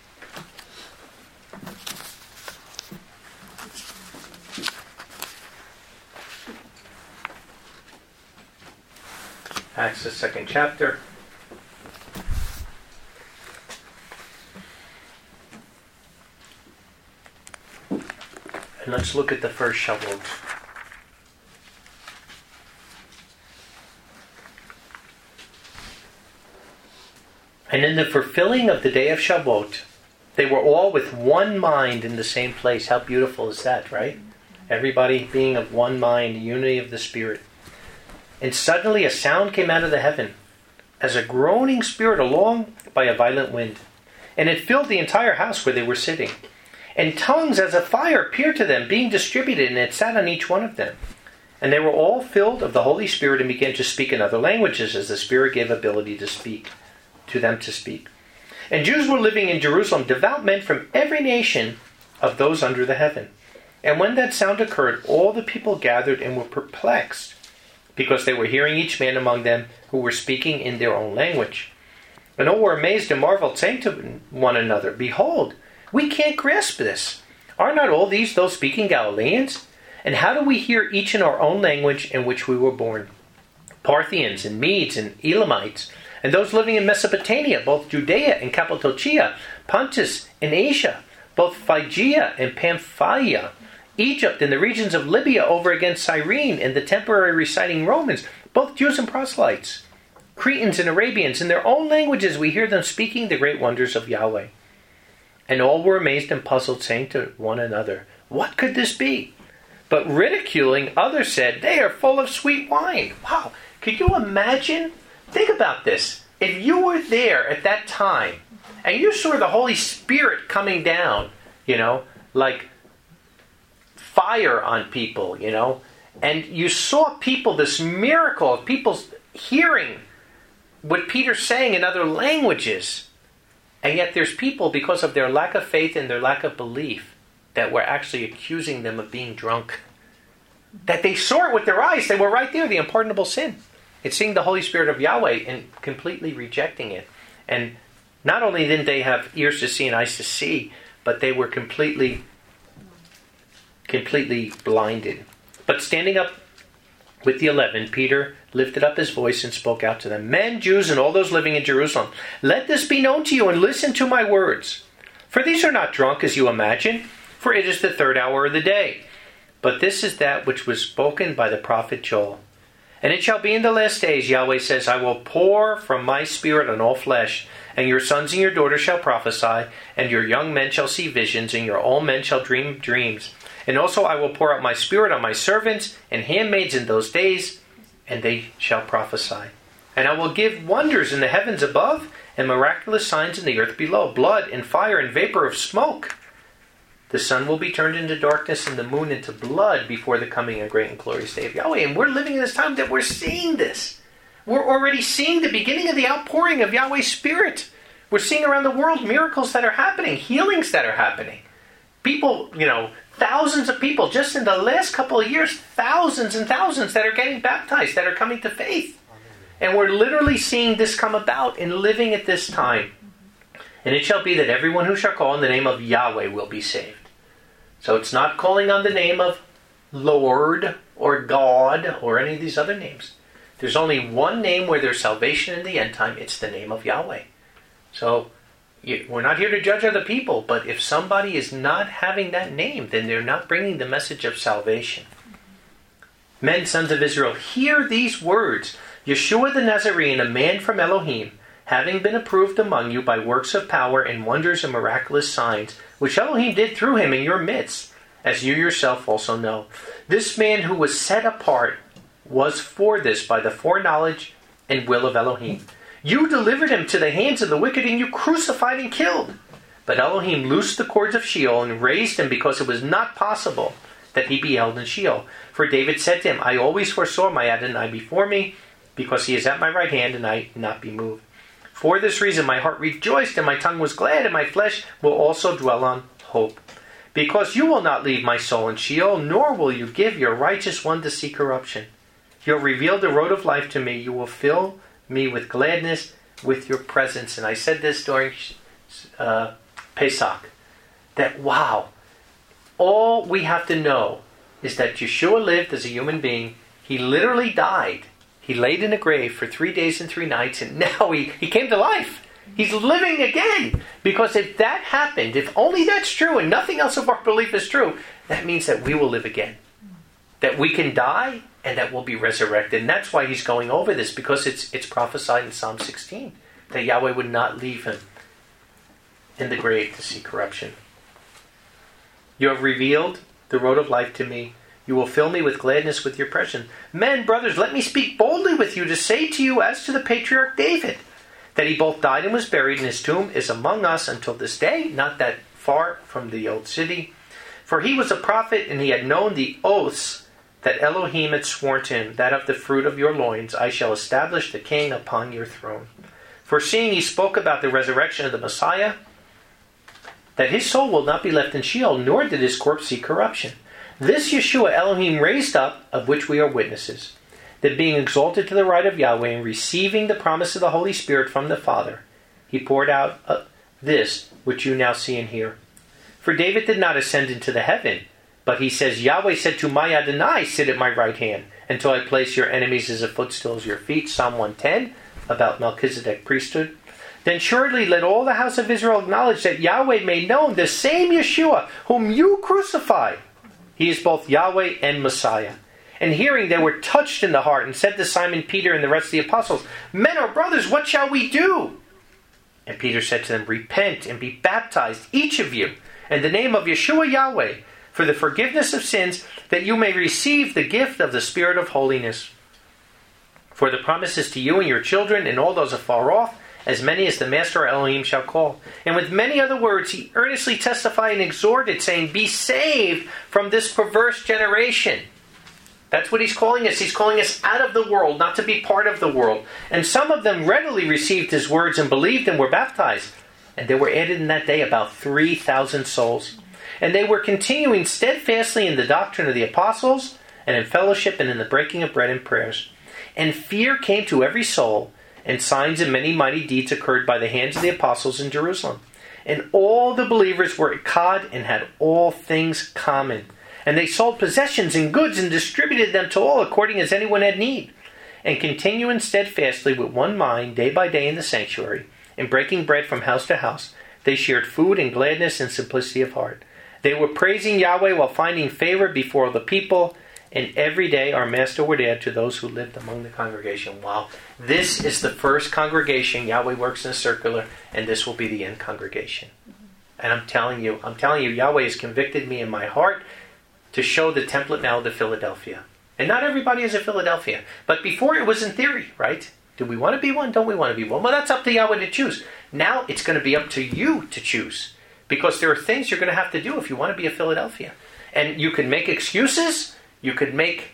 Acts, the second chapter. And let's look at the first Shavuot. And in the fulfilling of the day of Shavuot, they were all with one mind in the same place. How beautiful is that, right? Everybody being of one mind, unity of the Spirit. And suddenly a sound came out of the heaven, as a groaning spirit along by a violent wind. And it filled the entire house where they were sitting. And tongues as a fire appeared to them, being distributed, and it sat on each one of them. And they were all filled of the Holy Spirit and began to speak in other languages, as the Spirit gave ability to speak. to them to speak. And Jews were living in Jerusalem, devout men from every nation of those under the heaven. And when that sound occurred, all the people gathered and were perplexed, because they were hearing each man among them who were speaking in their own language. And all were amazed and marveled, saying to one another, Behold, we can't grasp this. Are not all these those speaking Galileans? And how do we hear each in our own language in which we were born? Parthians and Medes and Elamites, and those living in Mesopotamia, both Judea and Cappadocia, Pontus and Asia, both Phrygia and Pamphylia, Egypt and the regions of Libya over against Cyrene, and the temporary residing Romans, both Jews and proselytes, Cretans and Arabians, in their own languages we hear them speaking the great wonders of Yahweh. And all were amazed and puzzled, saying to one another, What could this be? But ridiculing, others said, They are full of sweet wine. Wow, could you imagine? Think about this. If you were there at that time, and you saw the Holy Spirit coming down, you know, like fire on people, you know, and you saw people, this miracle of people hearing what Peter's saying in other languages, and yet there's people, because of their lack of faith and their lack of belief, that were actually accusing them of being drunk. That they saw it with their eyes. They were right there, the unpardonable sin. It's seeing the Holy Spirit of Yahweh and completely rejecting it. And not only didn't they have ears to see and eyes to see, but they were completely, completely blinded. But standing up with the eleven, Peter lifted up his voice and spoke out to them, Men, Jews, and all those living in Jerusalem, let this be known to you and listen to my words. For these are not drunk as you imagine, for it is the third hour of the day. But this is that which was spoken by the prophet Joel. And it shall be in the last days, Yahweh says, I will pour from my Spirit on all flesh, and your sons and your daughters shall prophesy, and your young men shall see visions, and your old men shall dream dreams. And also I will pour out my Spirit on my servants and handmaids in those days, and they shall prophesy. And I will give wonders in the heavens above, and miraculous signs in the earth below, blood and fire and vapor of smoke. The sun will be turned into darkness and the moon into blood before the coming and great and glorious day of Yahweh. And we're living in this time that we're seeing this. We're already seeing the beginning of the outpouring of Yahweh's Spirit. We're seeing around the world miracles that are happening, healings that are happening. People, you know, thousands of people, just in the last couple of years, thousands and thousands that are getting baptized, that are coming to faith. And we're literally seeing this come about and living at this time. And it shall be that everyone who shall call on the name of Yahweh will be saved. So it's not calling on the name of Lord or God or any of these other names. There's only one name where there's salvation in the end time. It's the name of Yahweh. So we're not here to judge other people, but if somebody is not having that name, then they're not bringing the message of salvation. Men, sons of Israel, hear these words. Yeshua the Nazarene, a man from Elohim, having been approved among you by works of power and wonders and miraculous signs, which Elohim did through him in your midst, as you yourself also know. This man who was set apart was for this by the foreknowledge and will of Elohim. You delivered him to the hands of the wicked, and you crucified and killed. But Elohim loosed the cords of Sheol and raised him, because it was not possible that he be held in Sheol. For David said to him, I always foresaw my Adonai before me, because he is at my right hand, and I not be moved. For this reason my heart rejoiced, and my tongue was glad, and my flesh will also dwell on hope. Because you will not leave my soul in Sheol, nor will you give your righteous one to see corruption. You have revealed the road of life to me. You will fill me with gladness with your presence. And I said this during uh, Pesach, that wow, all we have to know is that Yeshua lived as a human being. He literally died. He laid in a grave for three days and three nights, and now he, he came to life. He's living again. Because if that happened, if only that's true and nothing else of our belief is true, that means that we will live again. That we can die and that we'll be resurrected. And that's why he's going over this, because it's it's prophesied in Psalm sixteen that Yahweh would not leave him in the grave to see corruption. You have revealed the road of life to me. You will fill me with gladness with your presence. Men, brothers, let me speak boldly with you to say to you as to the patriarch David, that he both died and was buried, and his tomb is among us until this day, not that far from the old city. For he was a prophet, and he had known the oaths that Elohim had sworn to him, that of the fruit of your loins I shall establish the king upon your throne. For seeing he spoke about the resurrection of the Messiah, that his soul will not be left in Sheol, nor did his corpse see corruption. This Yeshua Elohim raised up, of which we are witnesses, that being exalted to the right of Yahweh and receiving the promise of the Holy Spirit from the Father, he poured out uh, this which you now see and hear. For David did not ascend into the heaven, but he says, Yahweh said to my Adonai, sit at my right hand, until I place your enemies as a footstool as your feet. Psalm one ten, about Melchizedek priesthood. Then surely let all the house of Israel acknowledge that Yahweh made known the same Yeshua, whom you crucified. He is both Yahweh and Messiah. And hearing, they were touched in the heart, and said to Simon Peter and the rest of the apostles, Men or brothers, what shall we do? And Peter said to them, Repent and be baptized, each of you, in the name of Yeshua Yahweh, for the forgiveness of sins, that you may receive the gift of the Spirit of holiness. For the promise is to you and your children, and all those afar off, as many as the Master Elohim shall call. And with many other words he earnestly testified and exhorted, saying, Be saved from this perverse generation. That's what he's calling us. He's calling us out of the world, not to be part of the world. And some of them readily received his words and believed and were baptized. And there were added in that day about three thousand souls. And they were continuing steadfastly in the doctrine of the apostles, and in fellowship, and in the breaking of bread and prayers. And fear came to every soul, and signs and many mighty deeds occurred by the hands of the apostles in Jerusalem. And all the believers were Echad and had all things common. And they sold possessions and goods and distributed them to all according as anyone had need. And continuing steadfastly with one mind day by day in the sanctuary, and breaking bread from house to house, they shared food in gladness and simplicity of heart. They were praising Yahweh while finding favor before the people. And every day our Master would add to those who lived among the congregation. Wow. This is the first congregation. Yahweh works in a circular, and this will be the end congregation. And I'm telling you, I'm telling you, Yahweh has convicted me in my heart to show the template now to Philadelphia. And not everybody is a Philadelphia. But before it was in theory, right? Do we want to be one? Don't we want to be one? Well, that's up to Yahweh to choose. Now it's going to be up to you to choose. Because there are things you're going to have to do if you want to be a Philadelphia. And you can make excuses. You could make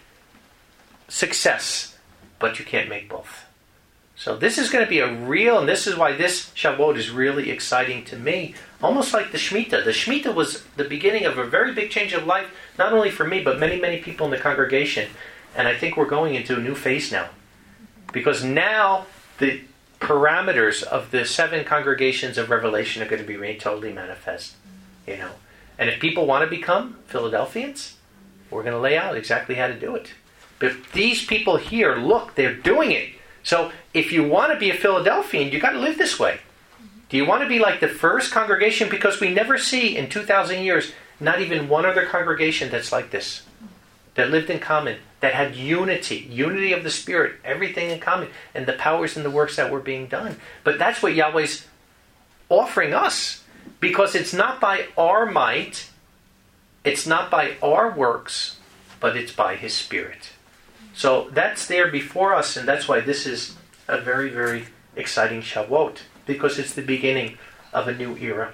success, but you can't make both. So this is going to be a real, and this is why this Shavuot is really exciting to me. Almost like the Shemitah. The Shemitah was the beginning of a very big change of life, not only for me, but many, many people in the congregation. And I think we're going into a new phase now. Because now the parameters of the seven congregations of Revelation are going to be made totally manifest. You know, and if people want to become Philadelphians, we're going to lay out exactly how to do it. But these people here, look, they're doing it. So if you want to be a Philadelphian, you've got to live this way. Do you want to be like the first congregation? Because we never see in two thousand years, not even one other congregation that's like this. that lived in common, that had unity, unity of the Spirit, everything in common, and the powers and the works that were being done. But that's what Yahweh's offering us, because it's not by our might, it's not by our works, but it's by His Spirit. So that's there before us, and that's why this is a very, very exciting Shavuot, because it's the beginning of a new era.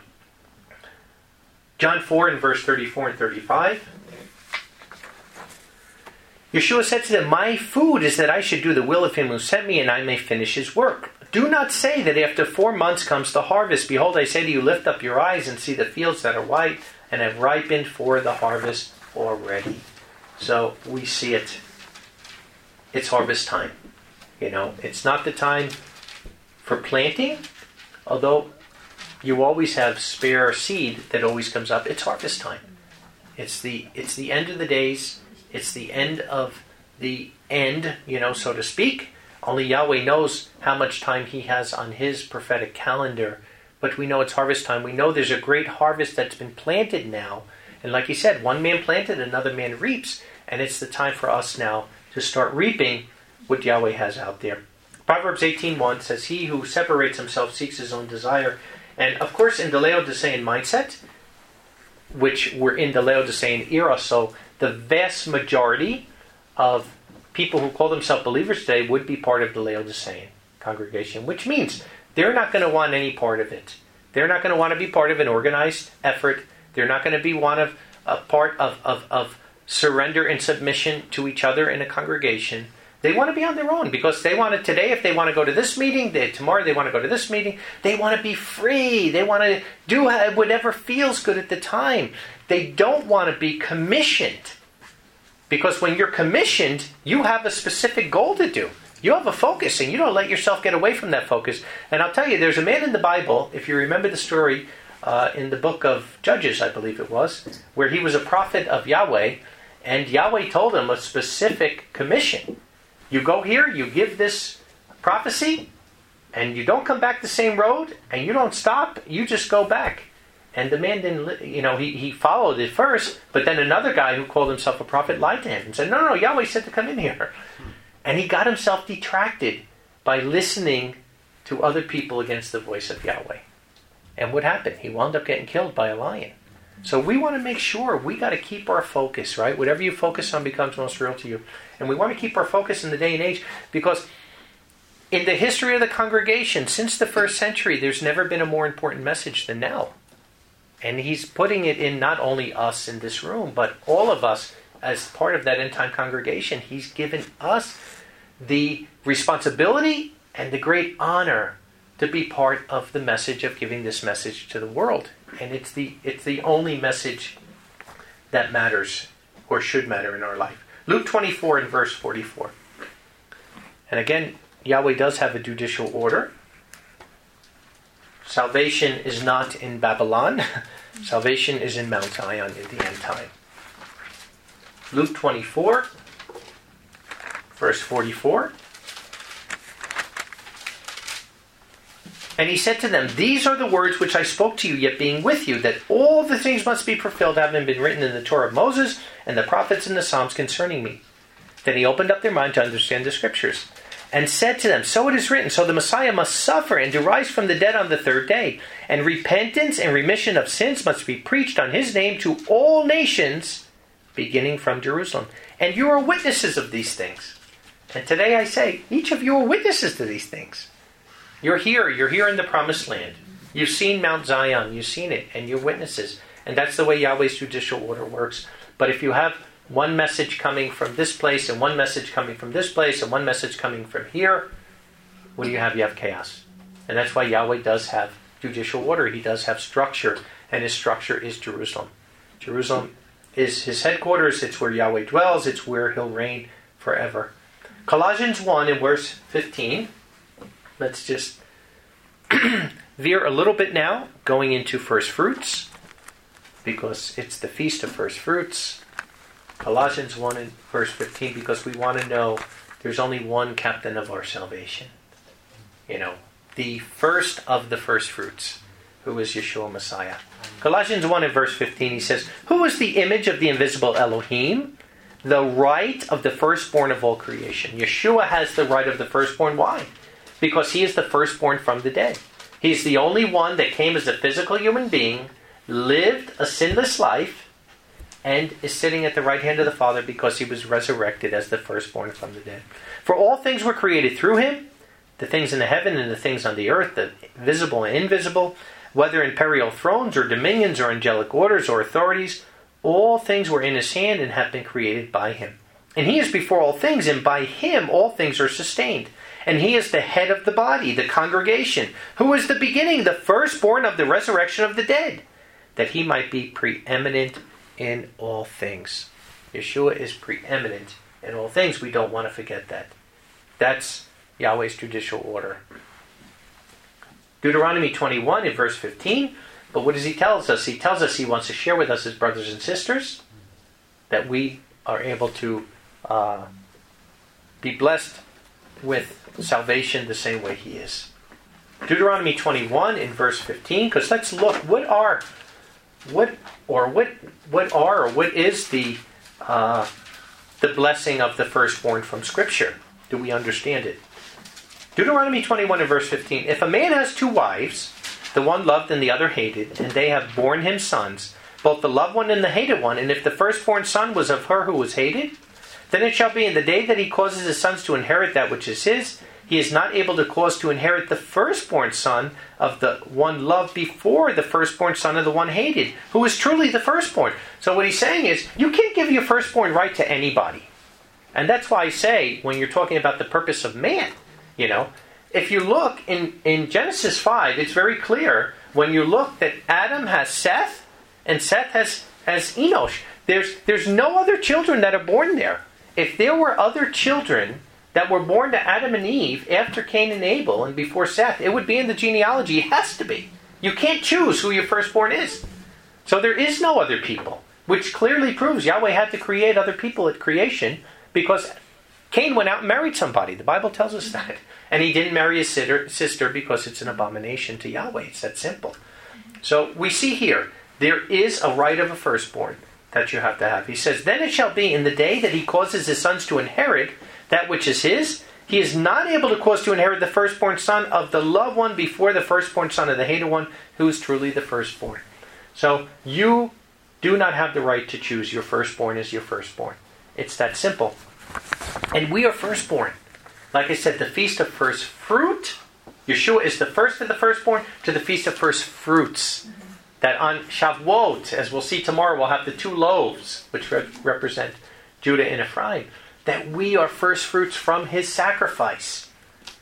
John four in verse thirty-four and thirty-five. Yeshua said to them, "My food is that I should do the will of Him who sent me, and I may finish His work. Do not say that after four months comes the harvest. Behold, I say to you, lift up your eyes and see the fields that are white and have ripened for the harvest already." So we see it. It's harvest time. You know, it's not the time for planting, although you always have spare seed that always comes up. It's harvest time. It's the it's the end of the days. It's the end of the end, you know, so to speak. Only Yahweh knows how much time He has on His prophetic calendar. But we know it's harvest time. We know there's a great harvest that's been planted now. And like He said, one man planted, another man reaps. And it's the time for us now to start reaping what Yahweh has out there. Proverbs eighteen one says, "He who separates himself seeks his own desire." And of course, in the Laodicean mindset, which we're in the Laodicean era, so the vast majority of people who call themselves believers today would be part of the Laodicean congregation, which means they're not going to want any part of it. They're not going to want to be part of an organized effort. They're not going to be one of a part of, of, of surrender and submission to each other in a congregation. They want to be on their own, because they want to, today, if they want to go to this meeting, they, tomorrow they want to go to this meeting, they want to be free. They want to do whatever feels good at the time. They don't want to be commissioned. Because when you're commissioned, you have a specific goal to do. You have a focus, and you don't let yourself get away from that focus. And I'll tell you, there's a man in the Bible, if you remember the story uh, in the book of Judges, I believe it was, where he was a prophet of Yahweh, and Yahweh told him a specific commission. You go here, you give this prophecy, and you don't come back the same road, and you don't stop, you just go back. And the man didn't, you know, he, he followed it first, but then another guy who called himself a prophet lied to him and said, no, no, Yahweh said to come in here. And he got himself detracted by listening to other people against the voice of Yahweh. And what happened? He wound up getting killed by a lion. So we want to make sure we got to keep our focus, right? Whatever you focus on becomes most real to you. And we want to keep our focus in the day and age, because in the history of the congregation, since the first century, there's never been a more important message than now. And He's putting it in not only us in this room, but all of us as part of that end-time congregation. He's given us the responsibility and the great honor to be part of the message of giving this message to the world. And it's the it's the only message that matters, or should matter, in our life. Luke twenty-four and verse forty-four. And again, Yahweh does have a judicial order. Salvation is not in Babylon. Salvation is in Mount Zion in the end time. Luke twenty-four, verse forty-four. And He said to them, "These are the words which I spoke to you, yet being with you, that all the things must be fulfilled, having been written in the Torah of Moses and the prophets and the Psalms concerning me." Then He opened up their mind to understand the Scriptures, and said to them, "So it is written, so the Messiah must suffer and to rise from the dead on the third day. And repentance and remission of sins must be preached on His name to all nations, beginning from Jerusalem. And you are witnesses of these things." And today I say, each of you are witnesses to these things. You're here. You're here in the Promised Land. You've seen Mount Zion. You've seen it. And you're witnesses. And that's the way Yahweh's judicial order works. But if you have one message coming from this place, and one message coming from this place, and one message coming from here, what do you have? You have chaos. And that's why Yahweh does have judicial order. He does have structure. And His structure is Jerusalem. Jerusalem is His headquarters. It's where Yahweh dwells. It's where He'll reign forever. Colossians one in verse fifteen. Let's just veer a little bit now, going into first fruits, because it's the Feast of First Fruits. Colossians one in verse fifteen, because we want to know there's only one captain of our salvation. You know, the first of the first fruits, who is Yeshua Messiah. Colossians one in verse fifteen, he says, "Who is the image of the invisible Elohim, the right of the firstborn of all creation. Yeshua has the right of the firstborn. Why? Because he is the firstborn from the dead. He's the only one that came as a physical human being, lived a sinless life, and is sitting at the right hand of the Father because he was resurrected as the firstborn from the dead. For all things were created through him, the things in the heaven and the things on the earth, the visible and invisible, whether imperial thrones or dominions or angelic orders or authorities, all things were in his hand and have been created by him. And he is before all things, and by him all things are sustained. And he is the head of the body, the congregation, who is the beginning, the firstborn of the resurrection of the dead, that he might be preeminent in all things. Yeshua is preeminent in all things. We don't want to forget that. That's Yahweh's judicial order. Deuteronomy twenty-one in verse fifteen. But what does he tell us? He tells us he wants to share with us his brothers and sisters that we are able to uh, be blessed with salvation the same way he is. Deuteronomy twenty-one in verse fifteen. Because let's look. What are what or what what are or what is the uh, the blessing of the firstborn from Scripture? Do we understand it? Deuteronomy twenty-one and verse fifteen. If a man has two wives, the one loved and the other hated, and they have borne him sons, both the loved one and the hated one, and if the firstborn son was of her who was hated, then it shall be in the day that he causes his sons to inherit that which is his, he is not able to cause to inherit the firstborn son of the one loved before the firstborn son of the one hated, who is truly the firstborn. So what he's saying is, you can't give your firstborn right to anybody. And that's why I say, when you're talking about the purpose of man, you know, if you look in, in Genesis five, it's very clear when you look that Adam has Seth and Seth has, has Enosh. There's, there's no other children that are born there. If there were other children that were born to Adam and Eve after Cain and Abel and before Seth, it would be in the genealogy. It has to be. You can't choose who your firstborn is. So there is no other people, which clearly proves Yahweh had to create other people at creation because Cain went out and married somebody. The Bible tells us that. And he didn't marry his sister because it's an abomination to Yahweh. It's that simple. So we see here, there is a right of a firstborn that you have to have. He says, then it shall be in the day that he causes his sons to inherit that which is his, he is not able to cause to inherit the firstborn son of the loved one before the firstborn son of the hated one, who is truly the firstborn. So you do not have the right to choose your firstborn as your firstborn. It's that simple. And we are firstborn. Like I said, the Feast of First Fruit, Yeshua is the first of the firstborn to the Feast of First Fruits. Mm-hmm. That on Shavuot, as we'll see tomorrow, we'll have the two loaves, which re- represent Judah and Ephraim. That we are first fruits from his sacrifice.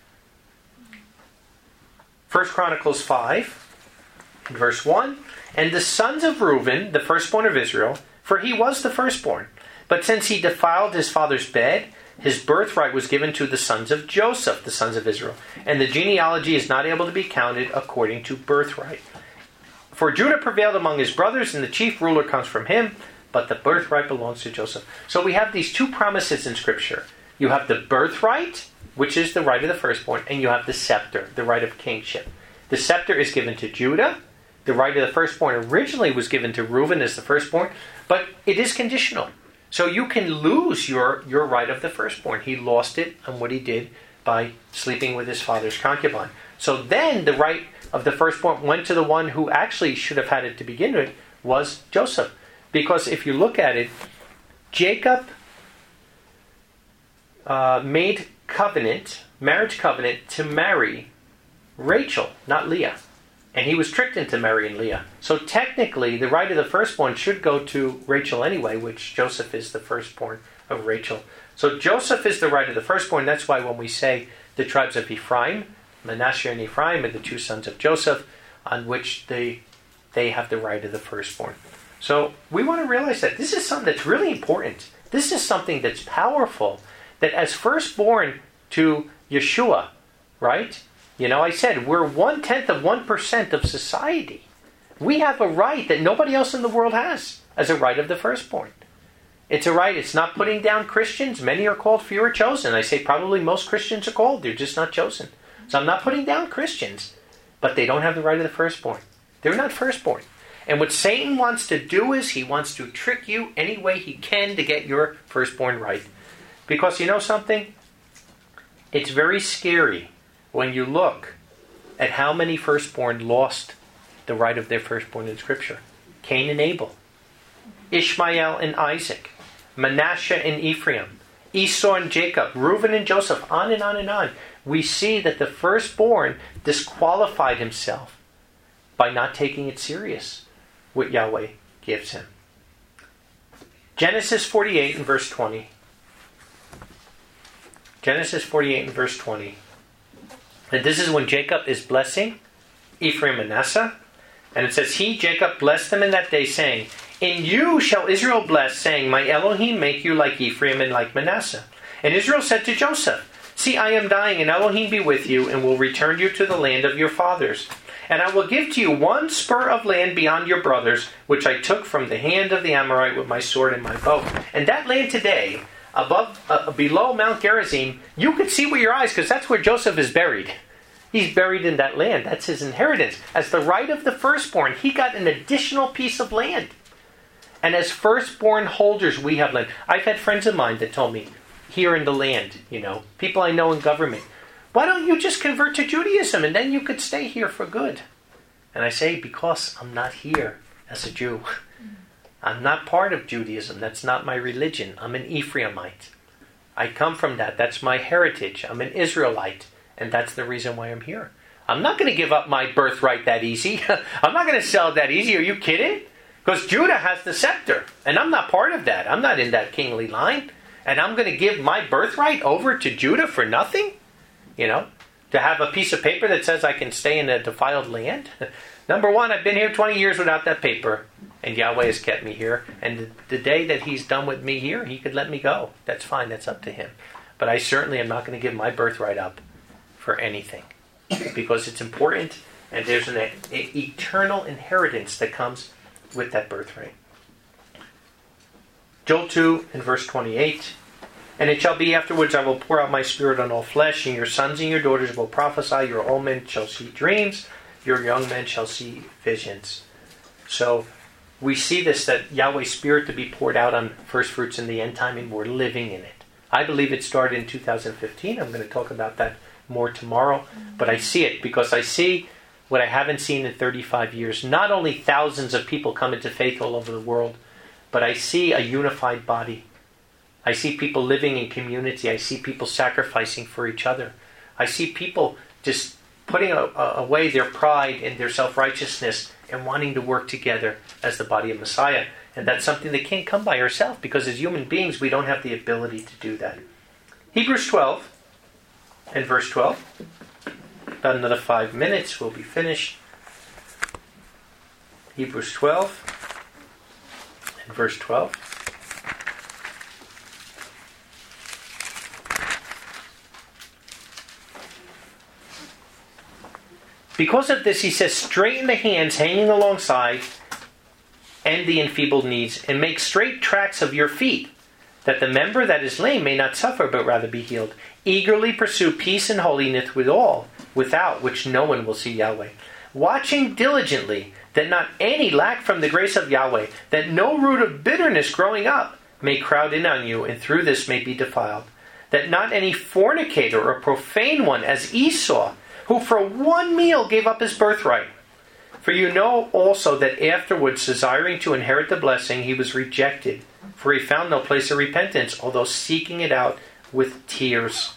First Chronicles five, in verse one. And the sons of Reuben, the firstborn of Israel, for he was the firstborn. But since he defiled his father's bed, his birthright was given to the sons of Joseph, the sons of Israel. And the genealogy is not able to be counted according to birthright. For Judah prevailed among his brothers, and the chief ruler comes from him, but the birthright belongs to Joseph. So we have these two promises in Scripture. You have the birthright, which is the right of the firstborn, and you have the scepter, the right of kingship. The scepter is given to Judah. The right of the firstborn originally was given to Reuben as the firstborn, but it is conditional. So you can lose your, your right of the firstborn. He lost it on what he did by sleeping with his father's concubine. So then the right of the firstborn went to the one who actually should have had it to begin with, was Joseph. Because if you look at it, Jacob uh, made covenant, marriage covenant, to marry Rachel, not Leah. And he was tricked into marrying Leah. So technically, the right of the firstborn should go to Rachel anyway, which Joseph is the firstborn of Rachel. So Joseph is the right of the firstborn. That's why when we say the tribes of Ephraim, Manasseh and Ephraim are the two sons of Joseph, on which they they have the right of the firstborn. So we want to realize that this is something that's really important. This is something that's powerful. That as firstborn to Yeshua, right? You know, I said we're one-tenth of one percent of society. We have a right that nobody else in the world has as a right of the firstborn. It's a right. It's not putting down Christians. Many are called, few are chosen. I say probably most Christians are called. They're just not chosen. So I'm not putting down Christians. But they don't have the right of the firstborn. They're not firstborn. And what Satan wants to do is he wants to trick you any way he can to get your firstborn right. Because you know something? It's very scary when you look at how many firstborn lost the right of their firstborn in Scripture. Cain and Abel, Ishmael and Isaac, Manasseh and Ephraim, Esau and Jacob, Reuben and Joseph, on and on and on. We see that the firstborn disqualified himself by not taking it serious, what Yahweh gives him. Genesis forty-eight and verse twenty. Genesis forty-eight and verse twenty. And this is when Jacob is blessing Ephraim and Manasseh. And it says, He, Jacob, blessed them in that day, saying, In you shall Israel bless, saying, My Elohim make you like Ephraim and like Manasseh. And Israel said to Joseph, See, I am dying, and Elohim be with you, and will return you to the land of your fathers. And I will give to you one spur of land beyond your brothers, which I took from the hand of the Amorite with my sword and my bow. And that land today, above, uh, below Mount Gerizim, you could see with your eyes, because that's where Joseph is buried. He's buried in that land. That's his inheritance. As the right of the firstborn, he got an additional piece of land. And as firstborn holders, we have land. I've had friends of mine that told me, here in the land, you know, people I know in government, why don't you just convert to Judaism and then you could stay here for good? And I say, because I'm not here as a Jew. I'm not part of Judaism. That's not my religion. I'm an Ephraimite. I come from that. That's my heritage. I'm an Israelite. And that's the reason why I'm here. I'm not going to give up my birthright that easy. I'm not going to sell it that easy. Are you kidding? Because Judah has the scepter. And I'm not part of that. I'm not in that kingly line. And I'm going to give my birthright over to Judah for nothing? You know? To have a piece of paper that says I can stay in a defiled land? Number one, I've been here twenty years without that paper. And Yahweh has kept me here. And the, the day that He's done with me here, He could let me go. That's fine. That's up to Him. But I certainly am not going to give my birthright up for anything, because it's important, and there's an, an eternal inheritance that comes with that birthright. Joel two and verse twenty-eight. And it shall be afterwards, I will pour out my spirit on all flesh, and your sons and your daughters will prophesy, your old men shall see dreams, your young men shall see visions. So we see this, that Yahweh's spirit to be poured out on first fruits in the end time, and we're living in it. I believe it started in two thousand fifteen. I'm going to talk about that more tomorrow, but I see it because I see what I haven't seen in thirty-five years. Not only thousands of people come into faith all over the world, but I see a unified body. I see people living in community. I see people sacrificing for each other. I see people just putting a, a, away their pride and their self-righteousness and wanting to work together as the body of Messiah. And that's something that can't come by ourselves, because as human beings we don't have the ability to do that. Hebrews twelve and verse twelve. About another five minutes, we'll be finished. Hebrews twelve and verse twelve. Because of this, he says, straighten the hands hanging alongside and the enfeebled knees, and make straight tracks of your feet, that the member that is lame may not suffer, but rather be healed. Eagerly pursue peace and holiness with all, without which no one will see Yahweh. Watching diligently that not any lack from the grace of Yahweh, that no root of bitterness growing up may crowd in on you, and through this may be defiled. That not any fornicator or profane one, as Esau, who for one meal gave up his birthright. For you know also that afterwards, desiring to inherit the blessing, he was rejected, for he found no place of repentance, although seeking it out with tears.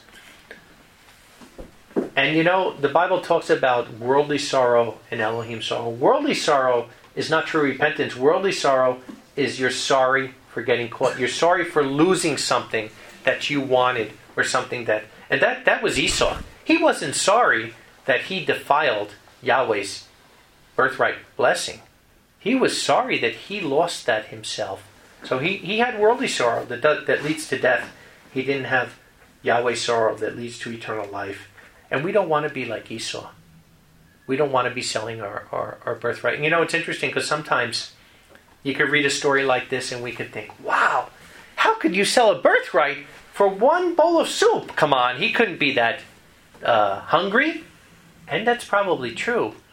And you know, the Bible talks about worldly sorrow and Elohim sorrow. Worldly sorrow is not true repentance. Worldly sorrow is you're sorry for getting caught. You're sorry for losing something that you wanted, or something that... And that, that was Esau. He wasn't sorry that he defiled Yahweh's birthright blessing. He was sorry that he lost that himself. So he, he had worldly sorrow that, does, that leads to death. He didn't have Yahweh's sorrow that leads to eternal life. And we don't want to be like Esau. We don't want to be selling our, our, our birthright. And you know, it's interesting because sometimes you could read a story like this and we could think, wow, how could you sell a birthright for one bowl of soup? Come on, he couldn't be that uh, hungry. And that's probably true.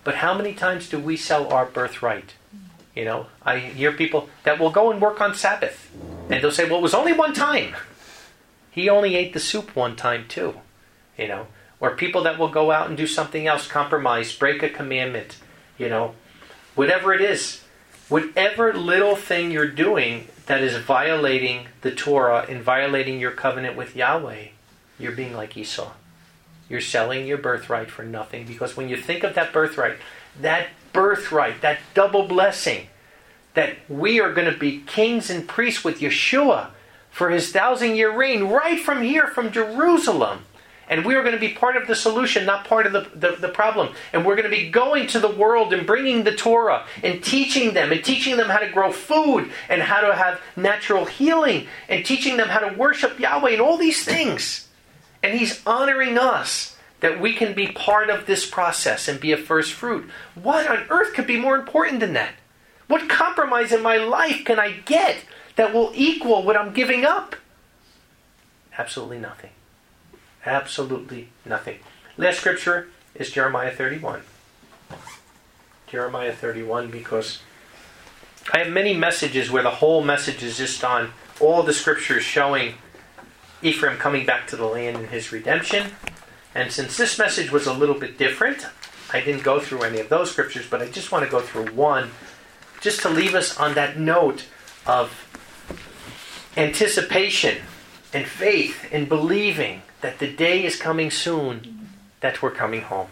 But how many times do we sell our birthright? You know, I hear people that will go and work on Sabbath. And they'll say, well, it was only one time. He only ate the soup one time too. You know, or people that will go out and do something else, compromise, break a commandment. You know, whatever it is. Whatever little thing you're doing that is violating the Torah and violating your covenant with Yahweh, you're being like Esau. You're selling your birthright for nothing. Because when you think of that birthright, that birthright, that double blessing, that we are going to be kings and priests with Yeshua for his thousand year reign right from here, from Jerusalem. And we are going to be part of the solution, not part of the, the, the problem. And we're going to be going to the world and bringing the Torah and teaching them and teaching them how to grow food and how to have natural healing and teaching them how to worship Yahweh and all these things. And he's honoring us that we can be part of this process and be a first fruit. What on earth could be more important than that? What compromise in my life can I get that will equal what I'm giving up? Absolutely nothing. Absolutely nothing. Last scripture is Jeremiah thirty-one. Jeremiah thirty-one, because I have many messages where the whole message is just on all the scriptures showing Ephraim coming back to the land in his redemption. And since this message was a little bit different, I didn't go through any of those scriptures, but I just want to go through one just to leave us on that note of anticipation and faith and believing that the day is coming soon that we're coming home.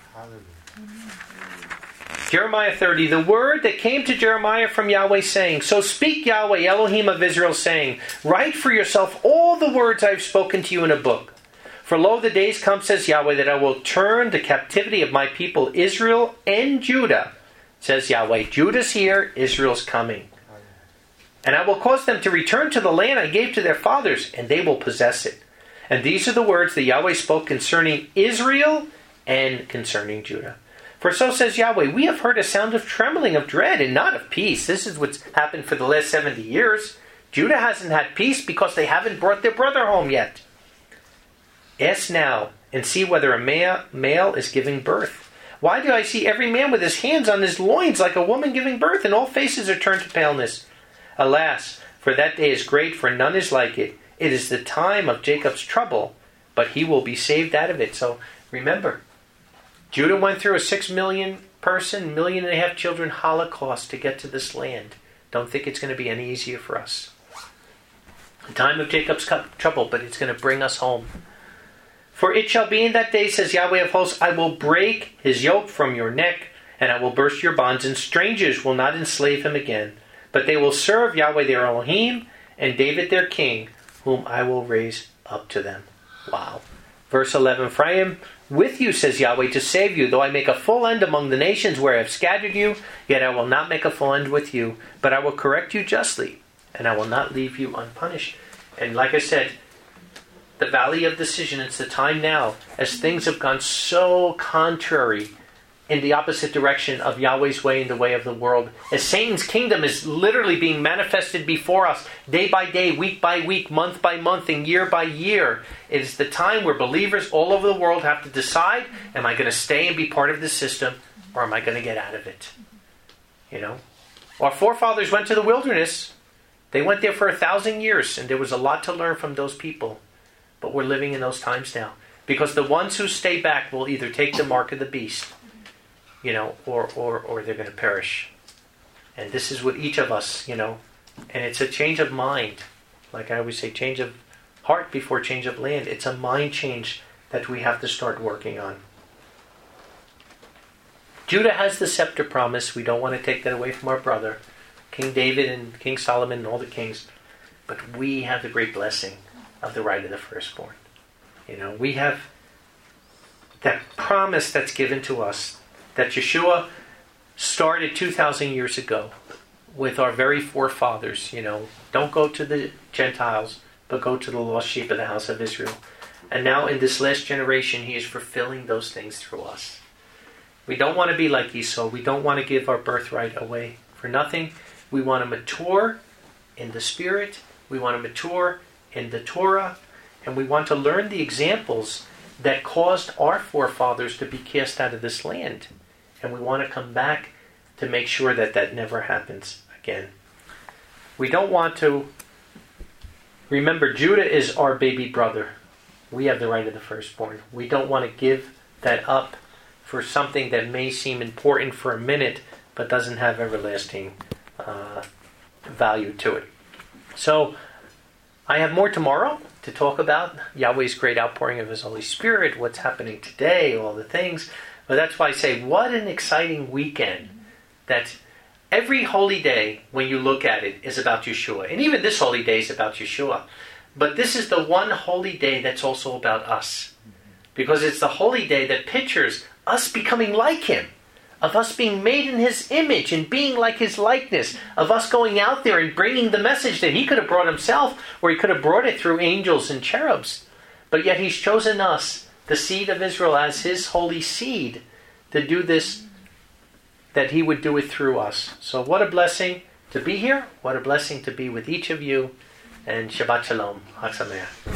Jeremiah thirty, the word that came to Jeremiah from Yahweh saying, so speak Yahweh, Elohim of Israel, saying, write for yourself all the words I have spoken to you in a book. For lo, the days come, says Yahweh, that I will turn the captivity of my people Israel and Judah. Says Yahweh, Judah's here, Israel's coming. And I will cause them to return to the land I gave to their fathers, and they will possess it. And these are the words that Yahweh spoke concerning Israel and concerning Judah. For so says Yahweh, we have heard a sound of trembling, of dread, and not of peace. This is what's happened for the last seventy years. Judah hasn't had peace because they haven't brought their brother home yet. Ask now and see whether a male, male is giving birth. Why do I see every man with his hands on his loins like a woman giving birth, and all faces are turned to paleness? Alas, for that day is great, for none is like it. It is the time of Jacob's trouble, but he will be saved out of it. So remember, Judah went through a six million person, million and a half children holocaust to get to this land. Don't think it's going to be any easier for us. The time of Jacob's trouble, but it's going to bring us home. For it shall be in that day, says Yahweh of hosts, I will break his yoke from your neck, and I will burst your bonds, and strangers will not enslave him again. But they will serve Yahweh their Elohim, and David their king, whom I will raise up to them. Wow. Verse eleven, for I am with you, says Yahweh, to save you, though I make a full end among the nations where I have scattered you, yet I will not make a full end with you, but I will correct you justly, and I will not leave you unpunished. And like I said, the valley of decision, it's the time now, as things have gone so contrary in the opposite direction of Yahweh's way and the way of the world. As Satan's kingdom is literally being manifested before us, day by day, week by week, month by month, and year by year. It is the time where believers all over the world have to decide, am I going to stay and be part of this system, or am I going to get out of it? You know? Our forefathers went to the wilderness. They went there for a thousand years, and there was a lot to learn from those people. But we're living in those times now. Because the ones who stay back will either take the mark of the beast, you know, or, or, or they're going to perish. And this is what each of us, you know, and it's a change of mind. Like I always say, change of heart before change of land. It's a mind change that we have to start working on. Judah has the scepter promise. We don't want to take that away from our brother, King David and King Solomon and all the kings. But we have the great blessing of the right of the firstborn. You know, we have that promise that's given to us, that Yeshua started two thousand years ago with our very forefathers. You know, don't go to the Gentiles, but go to the lost sheep of the house of Israel. And now in this last generation, he is fulfilling those things through us. We don't want to be like Esau. We don't want to give our birthright away for nothing. We want to mature in the Spirit. We want to mature in the Torah. And we want to learn the examples that caused our forefathers to be cast out of this land. And we want to come back to make sure that that never happens again. We don't want to... Remember, Judah is our baby brother. We have the right of the firstborn. We don't want to give that up for something that may seem important for a minute, but doesn't have everlasting uh, value to it. So, I have more tomorrow to talk about Yahweh's great outpouring of His Holy Spirit, what's happening today, all the things. But that's why I say, what an exciting weekend. That every holy day, when you look at it, is about Yeshua. And even this holy day is about Yeshua. But this is the one holy day that's also about us. Because it's the holy day that pictures us becoming like Him. Of us being made in His image and being like His likeness. Of us going out there and bringing the message that He could have brought Himself, or He could have brought it through angels and cherubs. But yet He's chosen us, the seed of Israel, as His holy seed, to do this, that He would do it through us. So what a blessing to be here. What a blessing to be with each of you. And Shabbat Shalom. Chag Sameach.